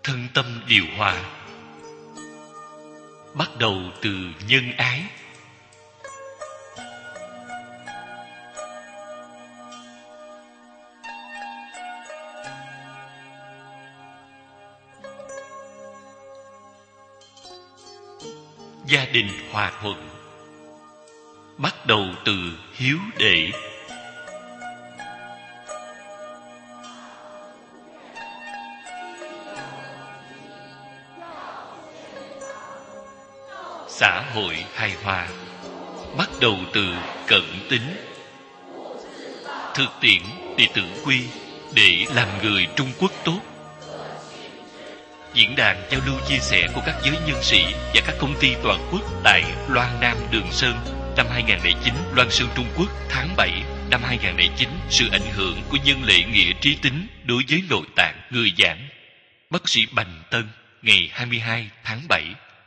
thân tâm điều hòa. Bắt đầu từ nhân ái. Gia đình hòa thuận. Bắt đầu từ hiếu đệ. Xã hội hài hòa. Bắt đầu từ cận tín. Thực tiễn đệ tử quy để làm người Trung Quốc tốt. Diễn đàn giao lưu chia sẻ của các giới nhân sĩ và các công ty toàn quốc tại Loan Nam Đường Sơn năm 2009, Loan Sơn Trung Quốc tháng 7 năm 2009. Sự ảnh hưởng của nhân lệ nghĩa trí tín đối với nội tạng. Người giảng bác sĩ Bành Tân, ngày 22 tháng 7.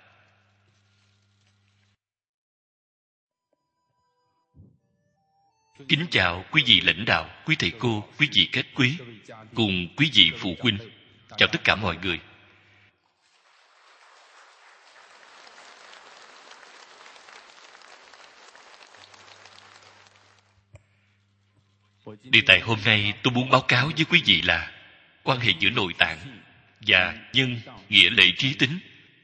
Kính chào quý vị lãnh đạo, quý thầy cô, quý vị khách quý, cùng quý vị phụ huynh. Chào tất cả mọi người. Đề tài hôm nay tôi muốn báo cáo với quý vị là quan hệ giữa nội tạng và nhân nghĩa lệ trí tín.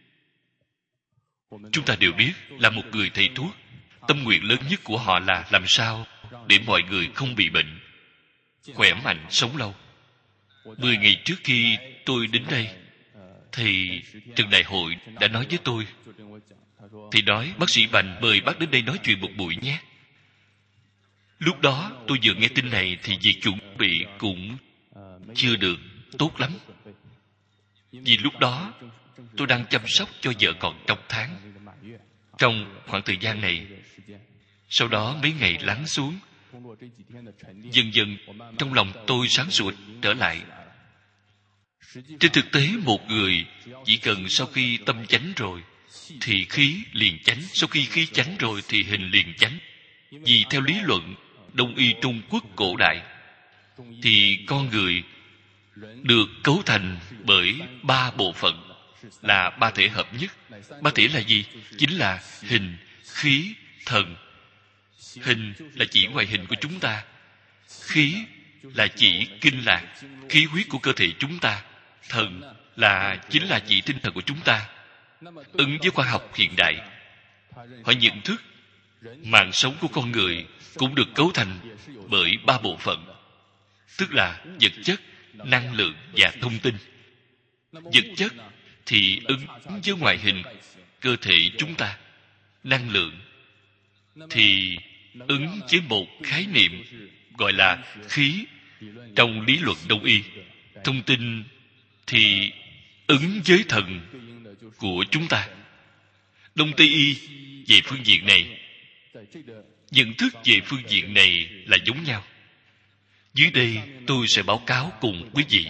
Chúng ta đều biết là một người thầy thuốc, tâm nguyện lớn nhất của họ là làm sao để mọi người không bị bệnh, khỏe mạnh, sống lâu. 10 ngày trước khi tôi đến đây, thì Trần Đại Hội đã nói với tôi. Thì nói, bác sĩ Bành mời bác đến đây nói chuyện một buổi nhé. Lúc đó tôi vừa nghe tin này thì việc chuẩn bị cũng chưa được tốt lắm. Vì lúc đó tôi đang chăm sóc cho vợ còn trong tháng. Trong khoảng thời gian này, sau đó mấy ngày lắng xuống, dần dần trong lòng tôi sáng suốt trở lại. Trên thực tế, một người chỉ cần sau khi tâm chánh rồi thì khí liền chánh, sau khi khí chánh rồi thì hình liền chánh. Vì theo lý luận Đông y Trung Quốc cổ đại thì con người được cấu thành bởi 3 bộ phận, là 3 thể hợp nhất. 3 thể là gì? Chính là hình, khí, thần. Hình là chỉ ngoại hình của chúng ta, khí là chỉ kinh lạc, khí huyết của cơ thể chúng ta, thần chính là chỉ tinh thần của chúng ta. Ứng với khoa học hiện đại, họ nhận thức mạng sống của con người cũng được cấu thành bởi 3 bộ phận, tức là vật chất, năng lượng và thông tin. Vật chất thì ứng với ngoại hình cơ thể chúng ta, năng lượng thì ứng với một khái niệm gọi là khí trong lý luận Đông y. Thông tin thì ứng với thần của chúng ta. Đông Tây y về phương diện này, nhận thức về phương diện này là giống nhau. Dưới đây tôi sẽ báo cáo cùng quý vị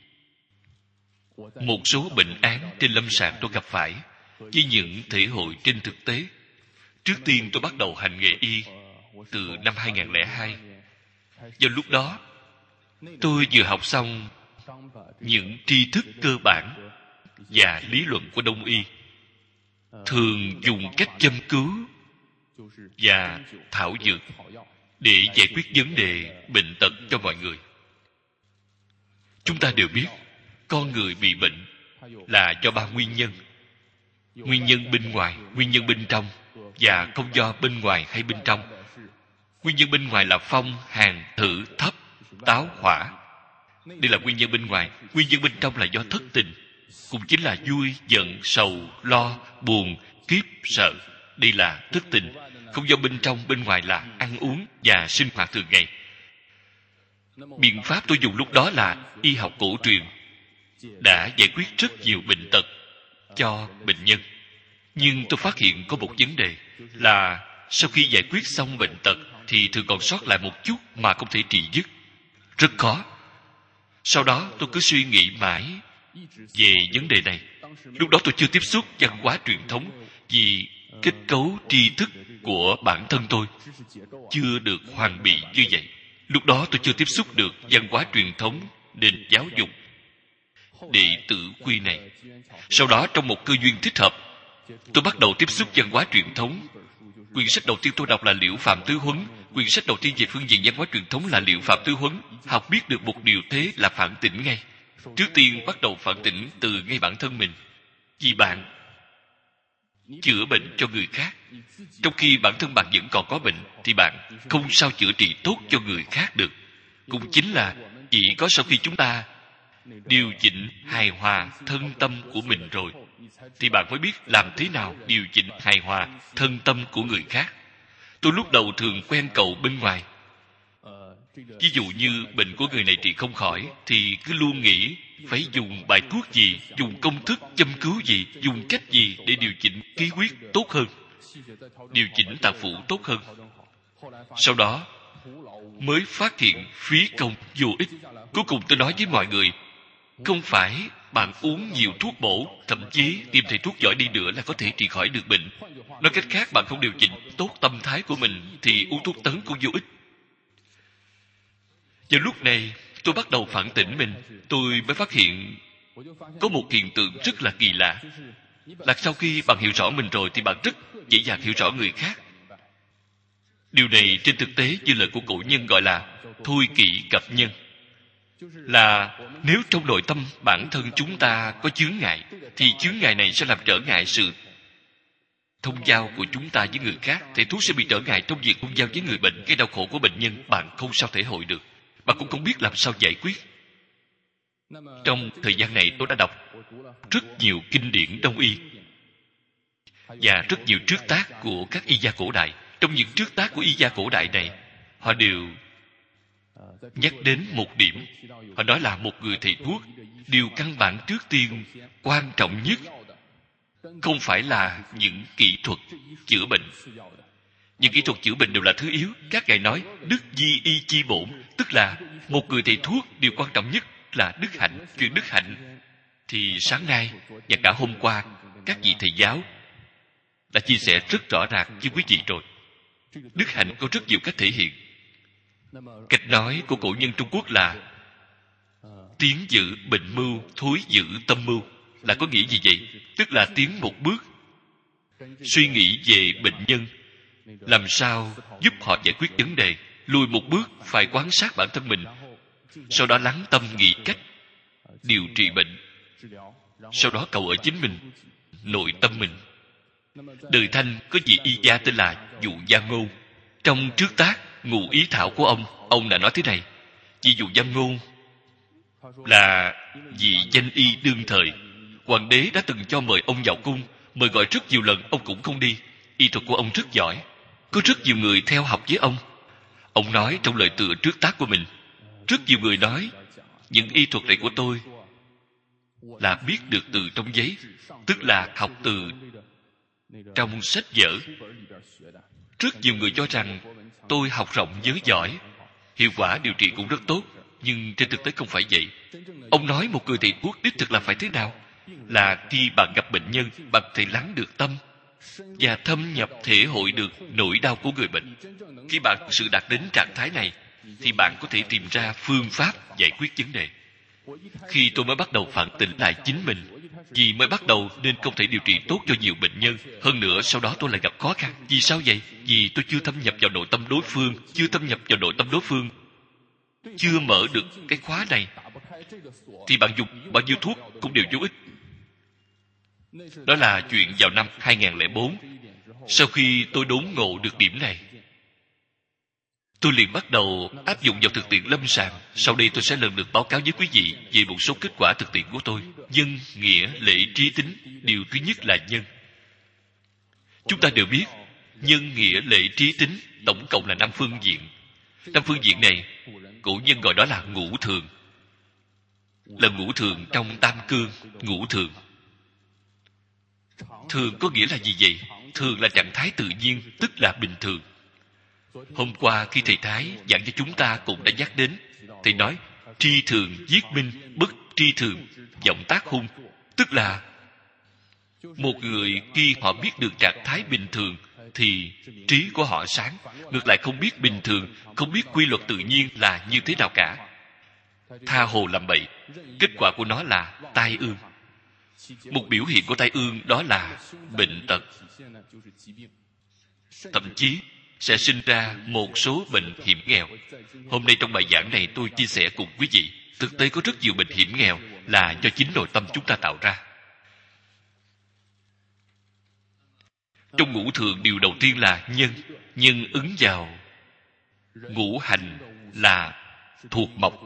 một số bệnh án trên lâm sàng tôi gặp phải với những thể hội trên thực tế. Trước tiên tôi bắt đầu hành nghề y từ năm 2002. Vào lúc đó tôi vừa học xong những tri thức cơ bản và lý luận của Đông y, thường dùng cách châm cứu và thảo dược để giải quyết vấn đề bệnh tật cho mọi người. Chúng ta đều biết con người bị bệnh là do 3 nguyên nhân. Nguyên nhân bên ngoài, nguyên nhân bên trong và không do bên ngoài hay bên trong. Nguyên nhân bên ngoài là phong, hàn, thử, thấp, táo, hỏa. Đây là nguyên nhân bên ngoài. Nguyên nhân bên trong là do thất tình, cũng chính là vui, giận, sầu, lo, buồn, kiếp, sợ. Đây là thất tình. Không do bên trong, bên ngoài là ăn uống và sinh hoạt thường ngày. Biện pháp tôi dùng lúc đó là y học cổ truyền, đã giải quyết rất nhiều bệnh tật cho bệnh nhân. Nhưng tôi phát hiện có một vấn đề là sau khi giải quyết xong bệnh tật thì thường còn sót lại một chút mà không thể trị dứt. Rất khó. Sau đó tôi cứ suy nghĩ mãi về vấn đề này. Lúc đó tôi chưa tiếp xúc văn hóa truyền thống, vì kết cấu tri thức của bản thân tôi chưa được hoàn bị như vậy. Lúc đó tôi chưa tiếp xúc được văn hóa truyền thống, nền giáo dục. đệ tử quy này. Sau đó trong một cơ duyên thích hợp, tôi bắt đầu tiếp xúc văn hóa truyền thống. Quyển sách đầu tiên tôi đọc là Liễu Phạm Tứ Huấn. Quyển sách đầu tiên về phương diện văn hóa truyền thống là Liễu Phạm Tứ Huấn. Học biết được một điều thế là phản tỉnh ngay. Trước tiên bắt đầu phản tỉnh từ ngay bản thân mình. Vì bạn chữa bệnh cho người khác, trong khi bản thân bạn vẫn còn có bệnh, thì bạn không sao chữa trị tốt cho người khác được. Cũng chính là chỉ có sau khi chúng ta điều chỉnh hài hòa thân tâm của mình rồi, thì bạn mới biết làm thế nào điều chỉnh hài hòa thân tâm của người khác. Tôi lúc đầu thường quen cầu bên ngoài. Ví dụ như bệnh của người này trị không khỏi, thì cứ luôn nghĩ phải dùng bài thuốc gì, dùng công thức châm cứu gì, dùng cách gì để điều chỉnh khí huyết tốt hơn, điều chỉnh tạng phủ tốt hơn. Sau đó mới phát hiện phí công vô ích. Cuối cùng tôi nói với mọi người, không phải bạn uống nhiều thuốc bổ, thậm chí tìm thầy thuốc giỏi đi nữa là có thể trị khỏi được bệnh. Nói cách khác, bạn không điều chỉnh tốt tâm thái của mình thì uống thuốc tấn cũng vô ích. Vào lúc này tôi bắt đầu phản tỉnh mình. Tôi mới phát hiện có một hiện tượng rất là kỳ lạ, là sau khi bạn hiểu rõ mình rồi thì bạn rất dễ dàng hiểu rõ người khác. Điều này trên thực tế như lời của cổ nhân gọi là thôi kỵ cập nhân. Là nếu trong nội tâm bản thân chúng ta có chướng ngại, thì chướng ngại này sẽ làm trở ngại sự thông giao của chúng ta với người khác. Thầy thuốc sẽ bị trở ngại trong việc thông giao với người bệnh. Cái đau khổ của bệnh nhân bạn không sao thể hội được, bạn cũng không biết làm sao giải quyết. Trong thời gian này tôi đã đọc rất nhiều kinh điển đông y và rất nhiều trước tác của các y gia cổ đại. Trong những trước tác của y gia cổ đại này, họ đều nhắc đến một điểm. Họ nói là một người thầy thuốc, điều căn bản trước tiên quan trọng nhất không phải là những kỹ thuật chữa bệnh. Những kỹ thuật chữa bệnh đều là thứ yếu. Các ngài nói đức di y chi bổn, tức là một người thầy thuốc, điều quan trọng nhất là đức hạnh. Chuyện đức hạnh thì sáng nay và cả hôm qua các vị thầy giáo đã chia sẻ rất rõ ràng với quý vị rồi. Đức hạnh có rất nhiều cách thể hiện. Cách nói của cổ nhân Trung Quốc là tiến giữ bệnh mưu, thối giữ tâm mưu. Là có nghĩa gì vậy? Tức là tiến một bước, suy nghĩ về bệnh nhân, làm sao giúp họ giải quyết vấn đề. Lùi một bước, phải quan sát bản thân mình, sau đó lắng tâm nghĩ cách điều trị bệnh. Sau đó cầu ở chính mình, nội tâm mình. Đời Thanh có vị y gia tên là Dụ Gia Ngôn. Trong trước tác Ngụ Ý Thảo của ông đã nói thế này. Vị Dụ Gia Ngôn là vị danh y đương thời. Hoàng đế đã từng cho mời ông vào cung, mời gọi rất nhiều lần, ông cũng không đi. Y thuật của ông rất giỏi, có rất nhiều người theo học với ông. Ông nói trong lời tựa trước tác của mình, rất nhiều người nói những y thuật này của tôi là biết được từ trong giấy, tức là học từ trong sách vở. Rất nhiều người cho rằng tôi học rộng nhớ giỏi, hiệu quả điều trị cũng rất tốt, nhưng trên thực tế không phải vậy. Ông nói một người thầy thuốc đích thực là phải thế nào? Là khi bạn gặp bệnh nhân, bạn thể lắng được tâm và thâm nhập thể hội được nỗi đau của người bệnh. Khi bạn thực sự đạt đến trạng thái này, thì bạn có thể tìm ra phương pháp giải quyết vấn đề. Khi tôi mới bắt đầu phản tỉnh lại chính mình, vì mới bắt đầu nên không thể điều trị tốt cho nhiều bệnh nhân. Hơn nữa sau đó tôi lại gặp khó khăn. Vì sao vậy? Vì tôi chưa thâm nhập vào nội tâm đối phương. Chưa mở được cái khóa này, thì bạn dùng bao nhiêu thuốc cũng đều vô ích. Đó là chuyện vào năm 2004. Sau khi tôi đốn ngộ được điểm này, tôi liền bắt đầu áp dụng vào thực tiễn lâm sàng. Sau đây tôi sẽ lần lượt báo cáo với quý vị về một số kết quả thực tiễn của tôi. Nhân, nghĩa, lễ, trí, tính. Điều thứ nhất là nhân. Chúng ta đều biết nhân, nghĩa, lễ, trí, tính tổng cộng là 5 phương diện. 5 phương diện này cổ nhân gọi đó là ngũ thường. Là ngũ thường trong tam cương. Ngũ thường. Thường có nghĩa là gì vậy? Thường là trạng thái tự nhiên, tức là bình thường. Hôm qua khi thầy Thái giảng cho chúng ta cũng đã nhắc đến. Thầy nói tri thường giết minh, bất tri thường vọng tác hung. Tức là một người khi họ biết được trạng thái bình thường thì trí của họ sáng. Ngược lại không biết bình thường, không biết quy luật tự nhiên là như thế nào cả, tha hồ làm bậy. Kết quả của nó là tai ương. Một biểu hiện của tai ương đó là bệnh tật. Thậm chí sẽ sinh ra một số bệnh hiểm nghèo. Hôm nay trong bài giảng này tôi chia sẻ cùng quý vị, thực tế có rất nhiều bệnh hiểm nghèo là do chính nội tâm chúng ta tạo ra. Trong ngũ thường, điều đầu tiên là nhân. Nhân ứng vào ngũ hành là thuộc mộc.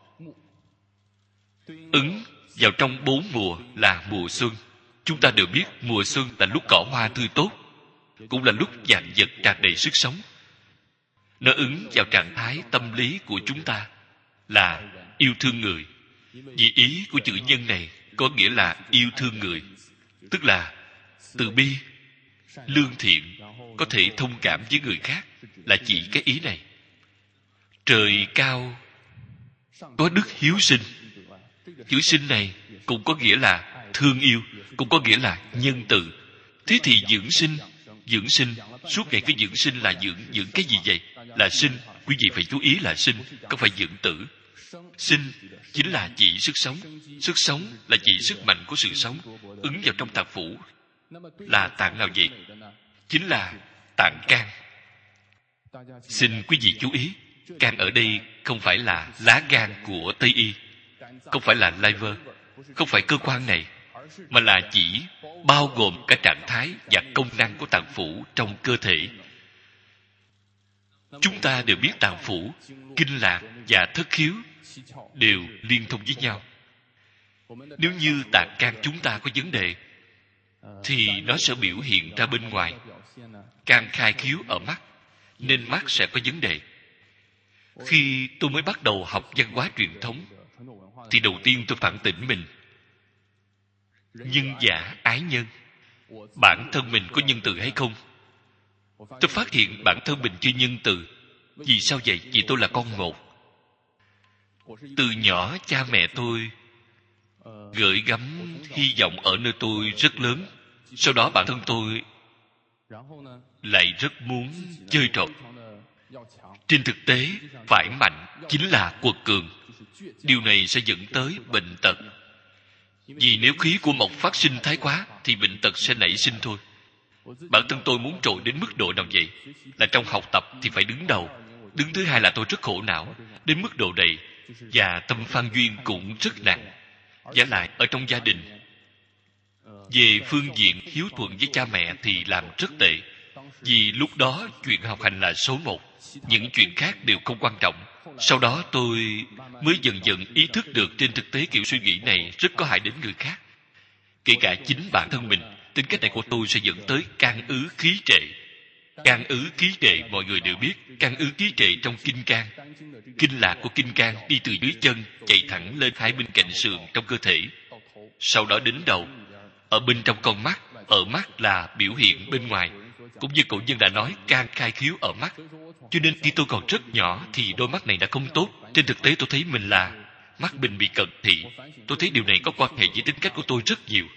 Ứng vào trong 4 mùa là mùa xuân. Chúng ta đều biết mùa xuân là lúc cỏ hoa tươi tốt, cũng là lúc vạn vật tràn đầy sức sống. Nó ứng vào trạng thái tâm lý của chúng ta là yêu thương người. Vì ý của chữ nhân này có nghĩa là yêu thương người, tức là từ bi, lương thiện, có thể thông cảm với người khác, là chỉ cái ý này. Trời cao có đức hiếu sinh. Chữ sinh này cũng có nghĩa là thương yêu, cũng có nghĩa là nhân từ. Thế thì dưỡng sinh, suốt ngày cái dưỡng sinh là dưỡng cái gì vậy? Là sinh. Quý vị phải chú ý là sinh, không phải dưỡng tử. Sinh chính là chỉ sức sống. Sức sống là chỉ sức mạnh của sự sống. Ứng vào trong tạng phủ là tạng nào vậy? Chính là tạng can. Xin quý vị chú ý, can ở đây không phải là lá gan của Tây y, không phải là liver, không phải cơ quan này, mà là chỉ bao gồm cả trạng thái và công năng của tạng phủ trong cơ thể. Chúng ta đều biết tạng phủ, kinh lạc và thất khiếu đều liên thông với nhau. Nếu như tạng can chúng ta có vấn đề thì nó sẽ biểu hiện ra bên ngoài. Can khai khiếu ở mắt, nên mắt sẽ có vấn đề. Khi tôi mới bắt đầu học văn hóa truyền thống thì đầu tiên tôi phản tỉnh mình. Nhân giả ái nhân. Bản thân mình có nhân từ hay không? Tôi phát hiện bản thân mình chưa nhân từ. Vì sao vậy? Vì tôi là con một. Từ nhỏ cha mẹ tôi gửi gắm hy vọng ở nơi tôi rất lớn. Sau đó bản thân tôi lại rất muốn chơi trò. Trên thực tế, phải mạnh chính là quật cường. Điều này sẽ dẫn tới bệnh tật. Vì nếu khí của mộc phát sinh thái quá thì bệnh tật sẽ nảy sinh thôi. Bản thân tôi muốn trội đến mức độ nào vậy? Là trong học tập thì phải đứng đầu. Đứng thứ hai là tôi rất khổ não đến mức độ này, và tâm phan duyên cũng rất nặng. Giả lại ở trong gia đình, về phương diện hiếu thuận với cha mẹ thì làm rất tệ. Vì lúc đó chuyện học hành là số một, những chuyện khác đều không quan trọng. Sau đó tôi mới dần dần ý thức được trên thực tế kiểu suy nghĩ này rất có hại đến người khác, kể cả chính bản thân mình. Tính cách này của tôi sẽ dẫn tới can ứ khí trệ. Can ứ khí trệ mọi người đều biết. Can ứ khí trệ trong kinh can, kinh lạc của kinh can đi từ dưới chân chạy thẳng lên hai bên cạnh sườn trong cơ thể, sau đó đến đầu, ở bên trong con mắt. Ở mắt là biểu hiện bên ngoài. Cũng như cổ nhân đã nói, can khai khiếu ở mắt. Cho nên khi tôi còn rất nhỏ thì đôi mắt này đã không tốt. Trên thực tế tôi thấy mình là mắt mình bị cận thị. Tôi thấy điều này có quan hệ với tính cách của tôi rất nhiều.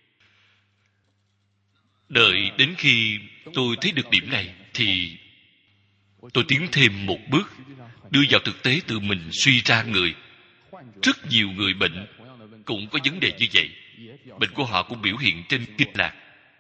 Đợi đến khi tôi thấy được điểm này thì tôi tiến thêm một bước, đưa vào thực tế tự mình suy ra người. Rất nhiều người bệnh cũng có vấn đề như vậy. Bệnh của họ cũng biểu hiện trên kinh lạc.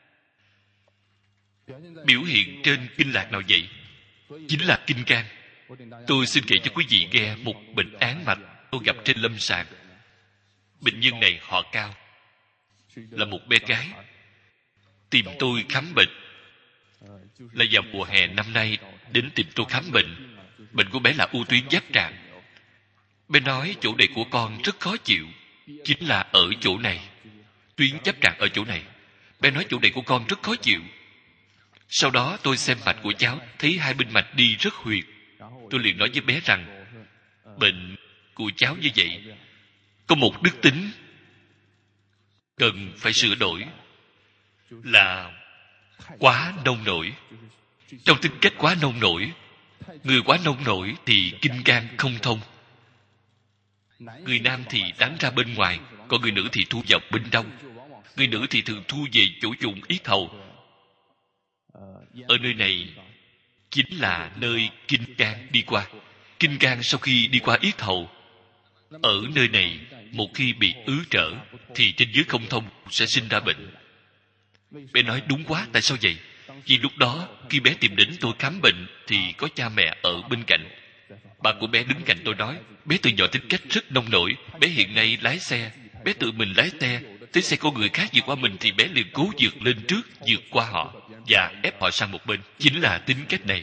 Biểu hiện trên kinh lạc nào vậy? Chính là kinh can. Tôi xin kể cho quý vị nghe một bệnh án mạch tôi gặp trên lâm sàng. Bệnh nhân này họ Cao, là một bé gái, tìm tôi khám bệnh. Là vào mùa hè năm nay đến tìm tôi khám bệnh. Bệnh của bé là u tuyến giáp tràng. Bé nói chỗ này của con rất khó chịu, chính là ở chỗ này, tuyến giáp tràng ở chỗ này. Bé nói chỗ này của con rất khó chịu. Sau đó tôi xem mạch của cháu, thấy hai bên mạch đi rất huyệt. Tôi liền nói với bé rằng bệnh của cháu như vậy có một đức tính cần phải sửa đổi, là quá nông nổi. Trong tính cách quá nông nổi, người quá nông nổi thì kinh can không thông. Người nam thì tán ra bên ngoài, còn người nữ thì thu vào bên trong. Người nữ thì thường thu về chỗ vùng yết hầu. Ở nơi này chính là nơi kinh can đi qua. Kinh can sau khi đi qua yết hầu Ở nơi này, một khi bị ứ trở thì trên dưới không thông sẽ sinh ra bệnh. Bé nói đúng quá, tại sao vậy? Vì lúc đó khi bé tìm đến tôi khám bệnh thì có cha mẹ ở bên cạnh. Bà của bé đứng cạnh tôi nói, bé từ nhỏ tính cách rất nông nổi, bé hiện nay lái xe, bé tự mình lái xe, thấy xe của người khác vượt qua mình thì bé liền cố vượt lên trước, vượt qua họ và ép họ sang một bên. Chính là tính cách này.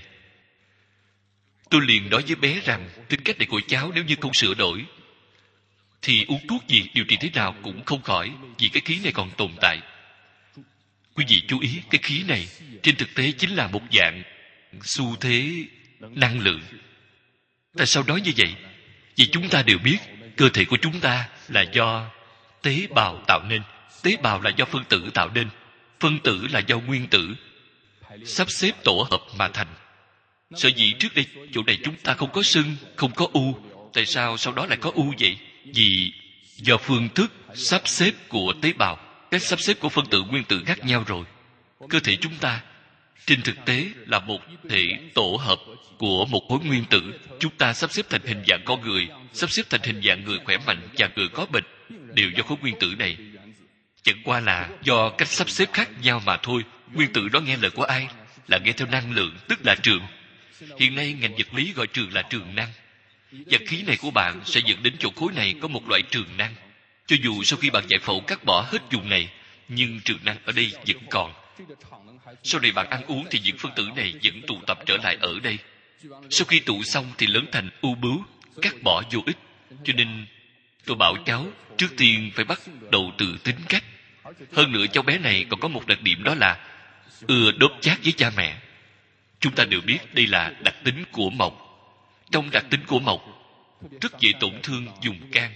Tôi liền nói với bé rằng tính cách này của cháu nếu như không sửa đổi thì uống thuốc gì, điều trị thế nào cũng không khỏi, vì cái khí này còn tồn tại. Quý vị chú ý, cái khí này trên thực tế chính là một dạng xu thế năng lượng. Tại sao nói như vậy? Vì chúng ta đều biết cơ thể của chúng ta là do tế bào tạo nên. Tế bào là do phân tử tạo nên. Phân tử là do nguyên tử sắp xếp tổ hợp mà thành. Sở dĩ trước đây chỗ này chúng ta không có sưng, không có u. Tại sao sau đó lại có u vậy? Vì do phương thức sắp xếp của tế bào, cách sắp xếp của phân tử nguyên tử khác nhau rồi. Cơ thể chúng ta trên thực tế là một thể tổ hợp của một khối nguyên tử. Chúng ta sắp xếp thành hình dạng con người, sắp xếp thành hình dạng người khỏe mạnh và người có bệnh, đều do khối nguyên tử này. Chẳng qua là do cách sắp xếp khác nhau mà thôi. Nguyên tử đó nghe lời của ai? Là nghe theo năng lượng, tức là trường. Hiện nay ngành vật lý gọi trường là trường năng. Và khí này của bạn sẽ dẫn đến chỗ khối này có một loại trường năng. Cho dù sau khi bạn giải phẫu cắt bỏ hết vùng này, nhưng trường năng ở đây vẫn còn. Sau này bạn ăn uống thì những phân tử này vẫn tụ tập trở lại ở đây. Sau khi tụ xong thì lớn thành u bướu, cắt bỏ vô ích. Cho nên tôi bảo cháu trước tiên phải bắt đầu từ tính cách. Hơn nữa cháu bé này còn có một đặc điểm, đó là ưa đốp chát với cha mẹ. Chúng ta đều biết đây là đặc tính của mộc. Trong đặc tính của mộc rất dễ tổn thương vùng can.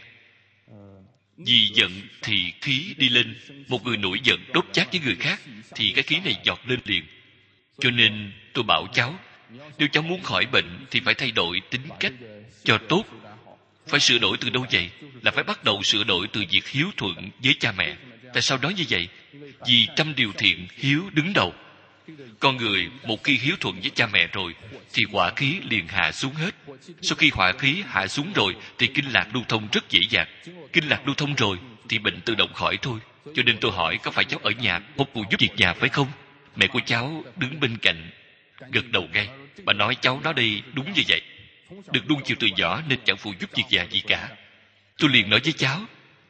Vì giận thì khí đi lên. Một người nổi giận đốt chát với người khác thì cái khí này giọt lên liền. Cho nên tôi bảo cháu, nếu cháu muốn khỏi bệnh thì phải thay đổi tính cách cho tốt. Phải sửa đổi từ đâu vậy? Là phải bắt đầu sửa đổi từ việc hiếu thuận với cha mẹ. Tại sao nói như vậy? Vì trăm điều thiện hiếu đứng đầu. Con người một khi hiếu thuận với cha mẹ rồi thì hỏa khí liền hạ xuống hết. Sau khi hỏa khí hạ xuống rồi thì kinh lạc lưu thông rất dễ dàng. Kinh lạc lưu thông rồi thì bệnh tự động khỏi thôi. Cho nên tôi hỏi, có phải cháu ở nhà một phụ giúp việc nhà phải không? Mẹ của cháu đứng bên cạnh gật đầu ngay. Bà nói cháu nói đây đúng như vậy. Được nuông chiều từ nhỏ nên chẳng phụ giúp việc nhà gì cả. Tôi liền nói với cháu,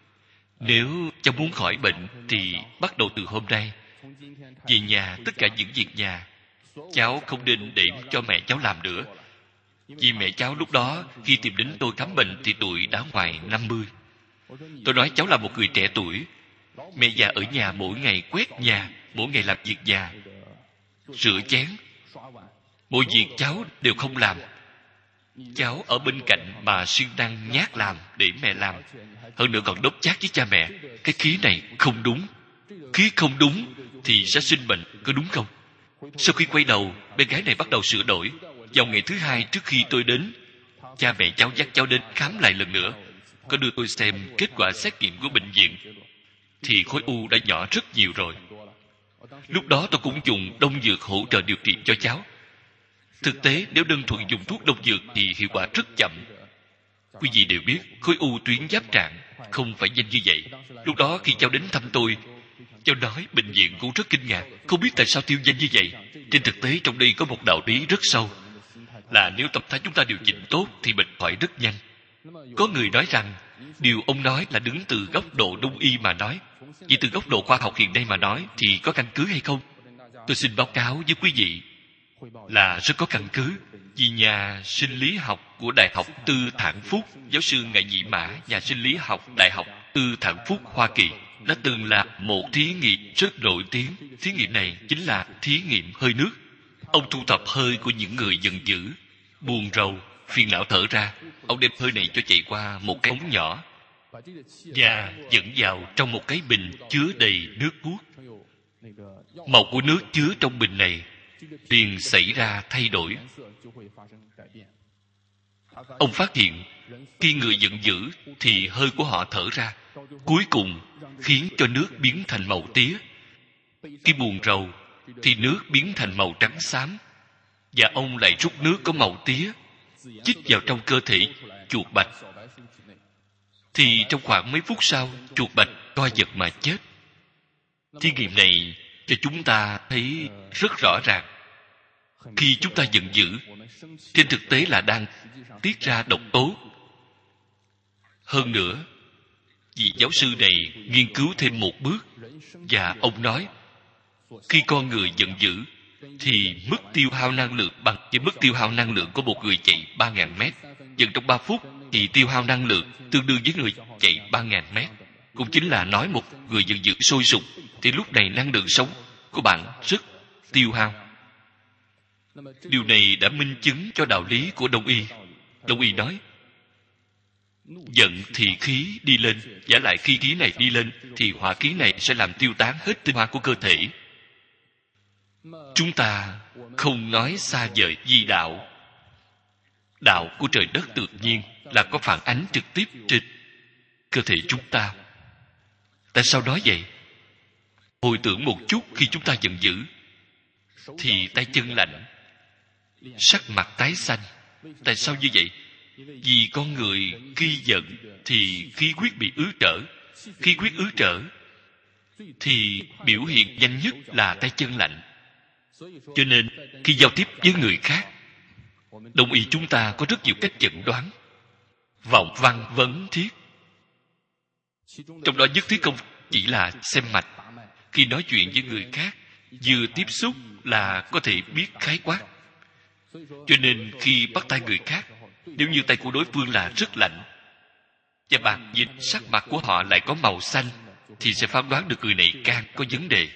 nếu cháu muốn khỏi bệnh thì bắt đầu từ hôm nay về nhà tất cả những việc nhà cháu không nên để cho mẹ cháu làm nữa. Vì mẹ cháu lúc đó khi tìm đến tôi khám bệnh thì tuổi đã ngoài 50. Tôi nói cháu là một người trẻ tuổi. Mẹ già ở nhà mỗi ngày quét nhà, mỗi ngày làm việc nhà, rửa chén. Mọi việc cháu đều không làm. Cháu ở bên cạnh mà siêng năng nhát làm để mẹ làm. Hơn nữa còn đốt chát với cha mẹ. Cái khí này không đúng. Khí không đúng thì sẽ sinh bệnh, có đúng không? Sau khi quay đầu, bé gái này bắt đầu sửa đổi. Vào ngày thứ hai trước khi tôi đến, cha mẹ cháu dắt cháu đến khám lại lần nữa. Có đưa tôi xem kết quả xét nghiệm của bệnh viện thì khối u đã nhỏ rất nhiều rồi. Lúc đó tôi cũng dùng đông dược hỗ trợ điều trị cho cháu. Thực tế nếu đơn thuần dùng thuốc đông dược thì hiệu quả rất chậm. Quý vị đều biết khối u tuyến giáp trạng không phải nhanh như vậy. Lúc đó khi cháu đến thăm tôi, cháu nói bệnh viện cũng rất kinh ngạc, không biết tại sao tiêu nhanh như vậy. Trên thực tế trong đây có một đạo lý rất sâu, là nếu tâm thái chúng ta điều chỉnh tốt thì bệnh khỏi rất nhanh. Có người nói rằng điều ông nói là đứng từ góc độ đông y mà nói. Vì từ góc độ khoa học hiện nay mà nói thì có căn cứ hay không? Tôi xin báo cáo với quý vị là rất có căn cứ. Vì nhà sinh lý học của Đại học Tư Thản Phúc, giáo sư Ngải Nhị Mã, nhà sinh lý học Đại học Tư Thản Phúc, Hoa Kỳ, đã từng làm một thí nghiệm rất nổi tiếng. Thí nghiệm này chính là thí nghiệm hơi nước. Ông thu thập hơi của những người giận dữ, buồn rầu, phiền não thở ra. Ông đem hơi này cho chạy qua một cái ống nhỏ và dẫn vào trong một cái bình chứa đầy nước buốt. Màu của nước chứa trong bình này liền xảy ra thay đổi. Ông phát hiện khi người giận dữ thì hơi của họ thở ra, cuối cùng khiến cho nước biến thành màu tía. Khi buồn rầu thì nước biến thành màu trắng xám, và ông lại rút nước có màu tía chích vào trong cơ thể chuột bạch. thì trong khoảng mấy phút sau, chuột bạch co giật mà chết. Thí nghiệm này cho chúng ta thấy rất rõ ràng. Khi chúng ta giận dữ, trên thực tế là đang tiết ra độc tố. Hơn nữa, vị giáo sư này nghiên cứu thêm một bước, và ông nói, khi con người giận dữ, thì mức tiêu hao năng lượng bằng với mức tiêu hao năng lượng của một người chạy 3.000 mét. Dần trong 3 phút thì tiêu hao năng lượng tương đương với người chạy 3.000 mét. Cũng chính là nói một người giận dữ sôi sục, thì lúc này năng lượng sống của bạn rất tiêu hao. Điều này đã minh chứng cho đạo lý của Đông y. Đông y nói, giận thì khí đi lên, giả lại khi khí này đi lên thì hỏa khí này sẽ làm tiêu tán hết tinh hoa của cơ thể. Chúng ta không nói xa vời di đạo. Đạo của trời đất tự nhiên là có phản ánh trực tiếp trên cơ thể chúng ta. Tại sao nói vậy? Hồi tưởng một chút, khi chúng ta giận dữ thì tay chân lạnh, sắc mặt tái xanh. Tại sao như vậy? Vì con người khi giận thì khí huyết bị ứ trở. Khí huyết ứ trở thì biểu hiện nhanh nhất là tay chân lạnh. Cho nên khi giao tiếp với người khác, Đông y chúng ta có rất nhiều cách chẩn đoán. Vọng văn vấn thiết, trong đó nhất thiết không chỉ là xem mạch. Khi nói chuyện với người khác, vừa tiếp xúc là có thể biết khái quát. Cho nên khi bắt tay người khác, nếu như tay của đối phương là rất lạnh và bạn nhìn sắc mặt của họ lại có màu xanh, thì sẽ phán đoán được người này gan có vấn đề.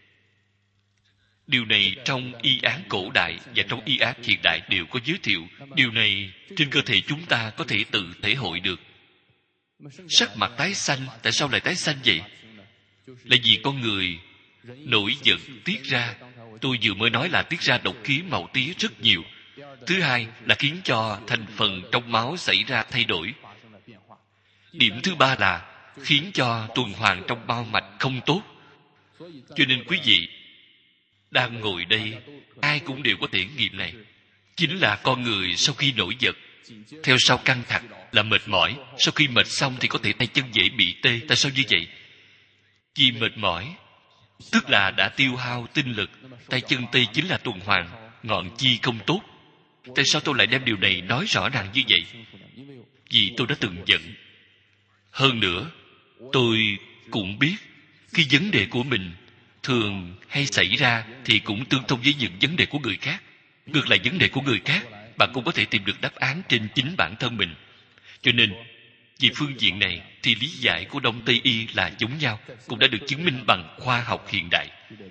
Điều này trong y án cổ đại và trong y án hiện đại đều có giới thiệu. Điều này trên cơ thể chúng ta có thể tự thể hội được. Sắc mặt tái xanh, tại sao lại tái xanh vậy? Là vì con người nổi giận tiết ra. Tôi vừa mới nói là tiết ra độc khí màu tía rất nhiều. Thứ hai là khiến cho thành phần trong máu xảy ra thay đổi. Điểm thứ ba là khiến cho tuần hoàn trong bao mạch không tốt. Cho nên quý vị đang ngồi đây, ai cũng đều có thể nghiệm này. Chính là con người sau khi nổi giận, theo sau căng thẳng là mệt mỏi. Sau khi mệt xong thì có thể tay chân dễ bị tê. Tại sao như vậy? Vì mệt mỏi, tức là đã tiêu hao tinh lực. Tay chân tê chính là tuần hoàn, ngọn chi không tốt. Tại sao tôi lại đem điều này nói rõ ràng như vậy? Vì tôi đã từng giận. Hơn nữa, tôi cũng biết khi vấn đề của mình thường hay xảy ra thì cũng tương thông với những vấn đề của người khác. Ngược lại vấn đề của người khác, bạn cũng có thể tìm được đáp án trên chính bản thân mình. Cho nên, về phương diện này thì lý giải của Đông Tây Y là giống nhau, cũng đã được chứng minh bằng khoa học hiện đại.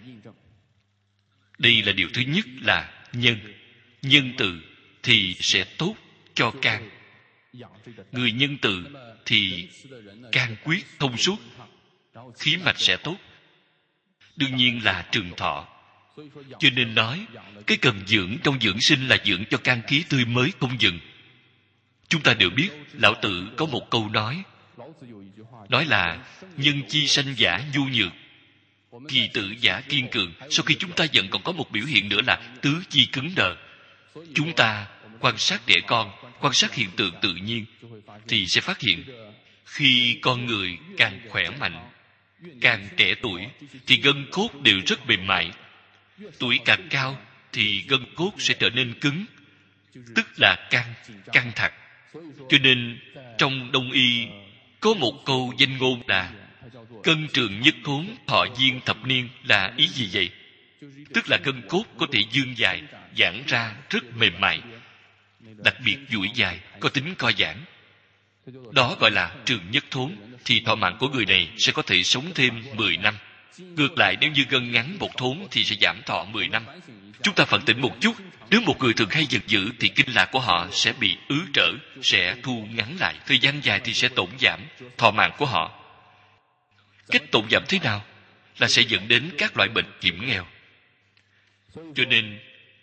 Đây là điều thứ nhất, là nhân. Nhân từ thì sẽ tốt cho can. Người nhân từ thì can quyết thông suốt, khí mạch sẽ tốt. Đương nhiên là trường thọ. Cho nên nói, cái cần dưỡng trong dưỡng sinh là dưỡng cho can khí tươi mới không dừng. Chúng ta đều biết, Lão Tử có một câu nói là nhân chi sanh giả nhu nhược, kỳ tử giả kiên cường. Sau khi chúng ta giận còn có một biểu hiện nữa là tứ chi cứng đờ. Chúng ta quan sát trẻ con, quan sát hiện tượng tự nhiên thì sẽ phát hiện, khi con người càng khỏe mạnh, càng trẻ tuổi thì gân cốt đều rất mềm mại. Tuổi càng cao thì gân cốt sẽ trở nên cứng, tức là căng thẳng. Cho nên trong Đông y có một câu danh ngôn là cân trường nhất khốn, thọ viên thập niên. Là ý gì vậy? Tức là gân cốt có thể vươn dài, giãn ra rất mềm mại, đặc biệt duỗi dài, có tính co giãn. Đó gọi là trường nhất thốn. Thì thọ mạng của người này sẽ có thể sống thêm 10 năm. Ngược lại, nếu như gân ngắn một thốn thì sẽ giảm thọ 10 năm. Chúng ta phản tỉnh một chút, nếu một người thường hay giận dữ thì kinh lạc của họ sẽ bị ứ trở, sẽ thu ngắn lại. Thời gian dài thì sẽ tổn giảm thọ mạng của họ. Cách tổn giảm thế nào? Là sẽ dẫn đến các loại bệnh hiểm nghèo. Cho nên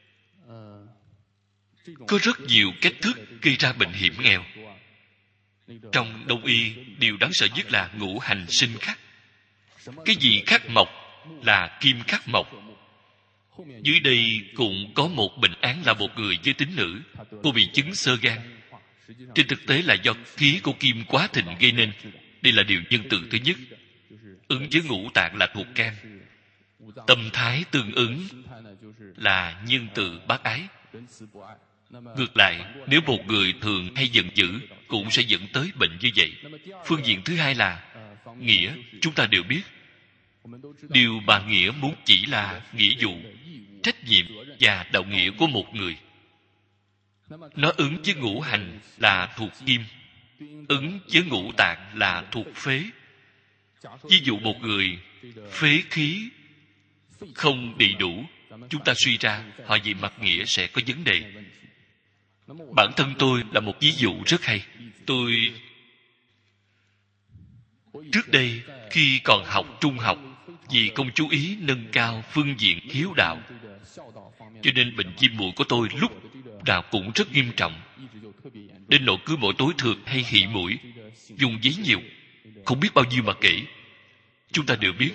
có rất nhiều cách thức gây ra bệnh hiểm nghèo. Trong Đông y, điều đáng sợ nhất là ngũ hành sinh khắc. Cái gì khắc mộc là kim khắc mộc. Dưới đây cũng có một bệnh án là một người giới tính nữ. Cô bị chứng xơ gan. Trên thực tế là do khí của kim quá thịnh gây nên. Đây là điều nhân từ thứ nhất. Ứng với ngũ tạng là thuộc can. Tâm thái tương ứng là nhân từ bác ái. Ngược lại, nếu một người thường hay giận dữ cũng sẽ dẫn tới bệnh như vậy. Phương diện thứ hai là nghĩa. Chúng ta đều biết, điều mà nghĩa muốn chỉ là nghĩa vụ, trách nhiệm và đạo nghĩa của một người. Nó ứng với ngũ hành là thuộc kim, ứng với ngũ tạng là thuộc phế. Ví dụ một người phế khí không đầy đủ, chúng ta suy ra họ về mặt nghĩa sẽ có vấn đề. Bản thân tôi là một ví dụ rất hay. Tôi trước đây khi còn học trung học, vì không chú ý nâng cao phương diện hiếu đạo, cho nên bệnh viêm mũi của tôi lúc nào cũng rất nghiêm trọng. Đến nỗi cứ mỗi tối thường hay hị mũi, dùng giấy nhiều, không biết bao nhiêu mà kể. Chúng ta đều biết,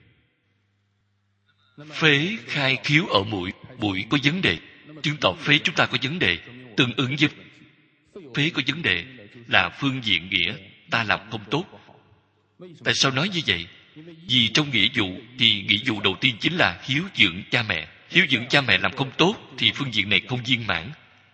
phế khai khiếu ở mũi, mũi có vấn đề, chứng tỏ phế chúng ta có vấn đề. Tương ứng với phế có vấn đề là phương diện nghĩa ta làm không tốt. Tại sao nói như vậy? Vì trong nghĩa vụ thì nghĩa vụ đầu tiên chính là hiếu dưỡng cha mẹ. Hiếu dưỡng cha mẹ làm không tốt thì phương diện này không viên mãn.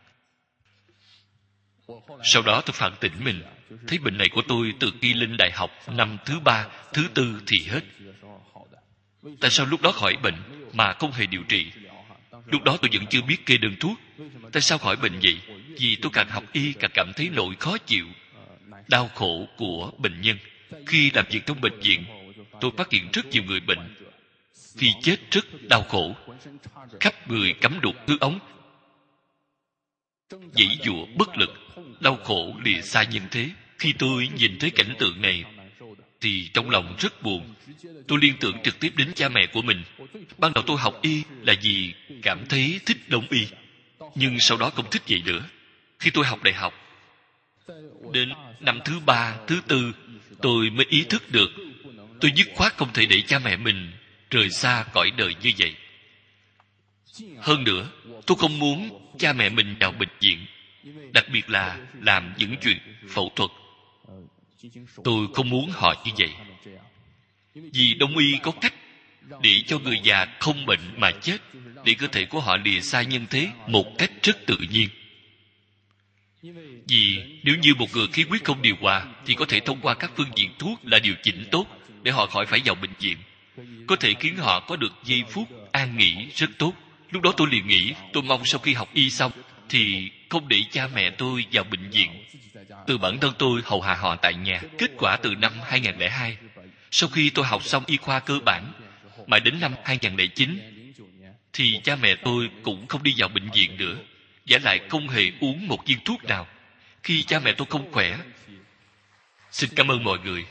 Sau đó tôi phản tỉnh mình, thấy bệnh này của tôi từ khi lên đại học năm thứ 3, thứ 4 thì hết. Tại sao lúc đó khỏi bệnh mà không hề điều trị? Lúc đó tôi vẫn chưa biết kê đơn thuốc. Tại sao khỏi bệnh vậy? Vì tôi càng học y càng cảm thấy nỗi khó chịu, đau khổ của bệnh nhân. Khi làm việc trong bệnh viện, tôi phát hiện rất nhiều người bệnh khi chết rất đau khổ, khắp người cắm đục thứ ống, giãy giụa bất lực, đau khổ lìa xa nhân thế. Khi tôi nhìn thấy cảnh tượng này thì trong lòng rất buồn. Tôi liên tưởng trực tiếp đến cha mẹ của mình. Ban đầu tôi học y là vì cảm thấy thích đông y, nhưng sau đó không thích vậy nữa. Khi tôi học đại học, đến năm thứ 3, thứ 4, tôi mới ý thức được tôi dứt khoát không thể để cha mẹ mình rời xa cõi đời như vậy. Hơn nữa, tôi không muốn cha mẹ mình vào bệnh viện, đặc biệt là làm những chuyện phẫu thuật. Tôi không muốn họ như vậy. Vì đông y có cách để cho người già không bệnh mà chết, để cơ thể của họ lìa xa nhân thế một cách rất tự nhiên. Vì nếu như một người khí huyết không điều hòa thì có thể thông qua các phương diện thuốc là điều chỉnh tốt để họ khỏi phải vào bệnh viện, có thể khiến họ có được giây phút an nghỉ rất tốt. Lúc đó tôi liền nghĩ, tôi mong sau khi học y xong thì không để cha mẹ tôi vào bệnh viện, từ bản thân tôi hầu hạ họ tại nhà. Kết quả từ năm 2002, sau khi tôi học xong y khoa cơ bản, mà đến năm 2009 thì cha mẹ tôi cũng không đi vào bệnh viện nữa, vả lại không hề uống một viên thuốc nào. Khi cha mẹ tôi không khỏe, xin cảm ơn mọi người,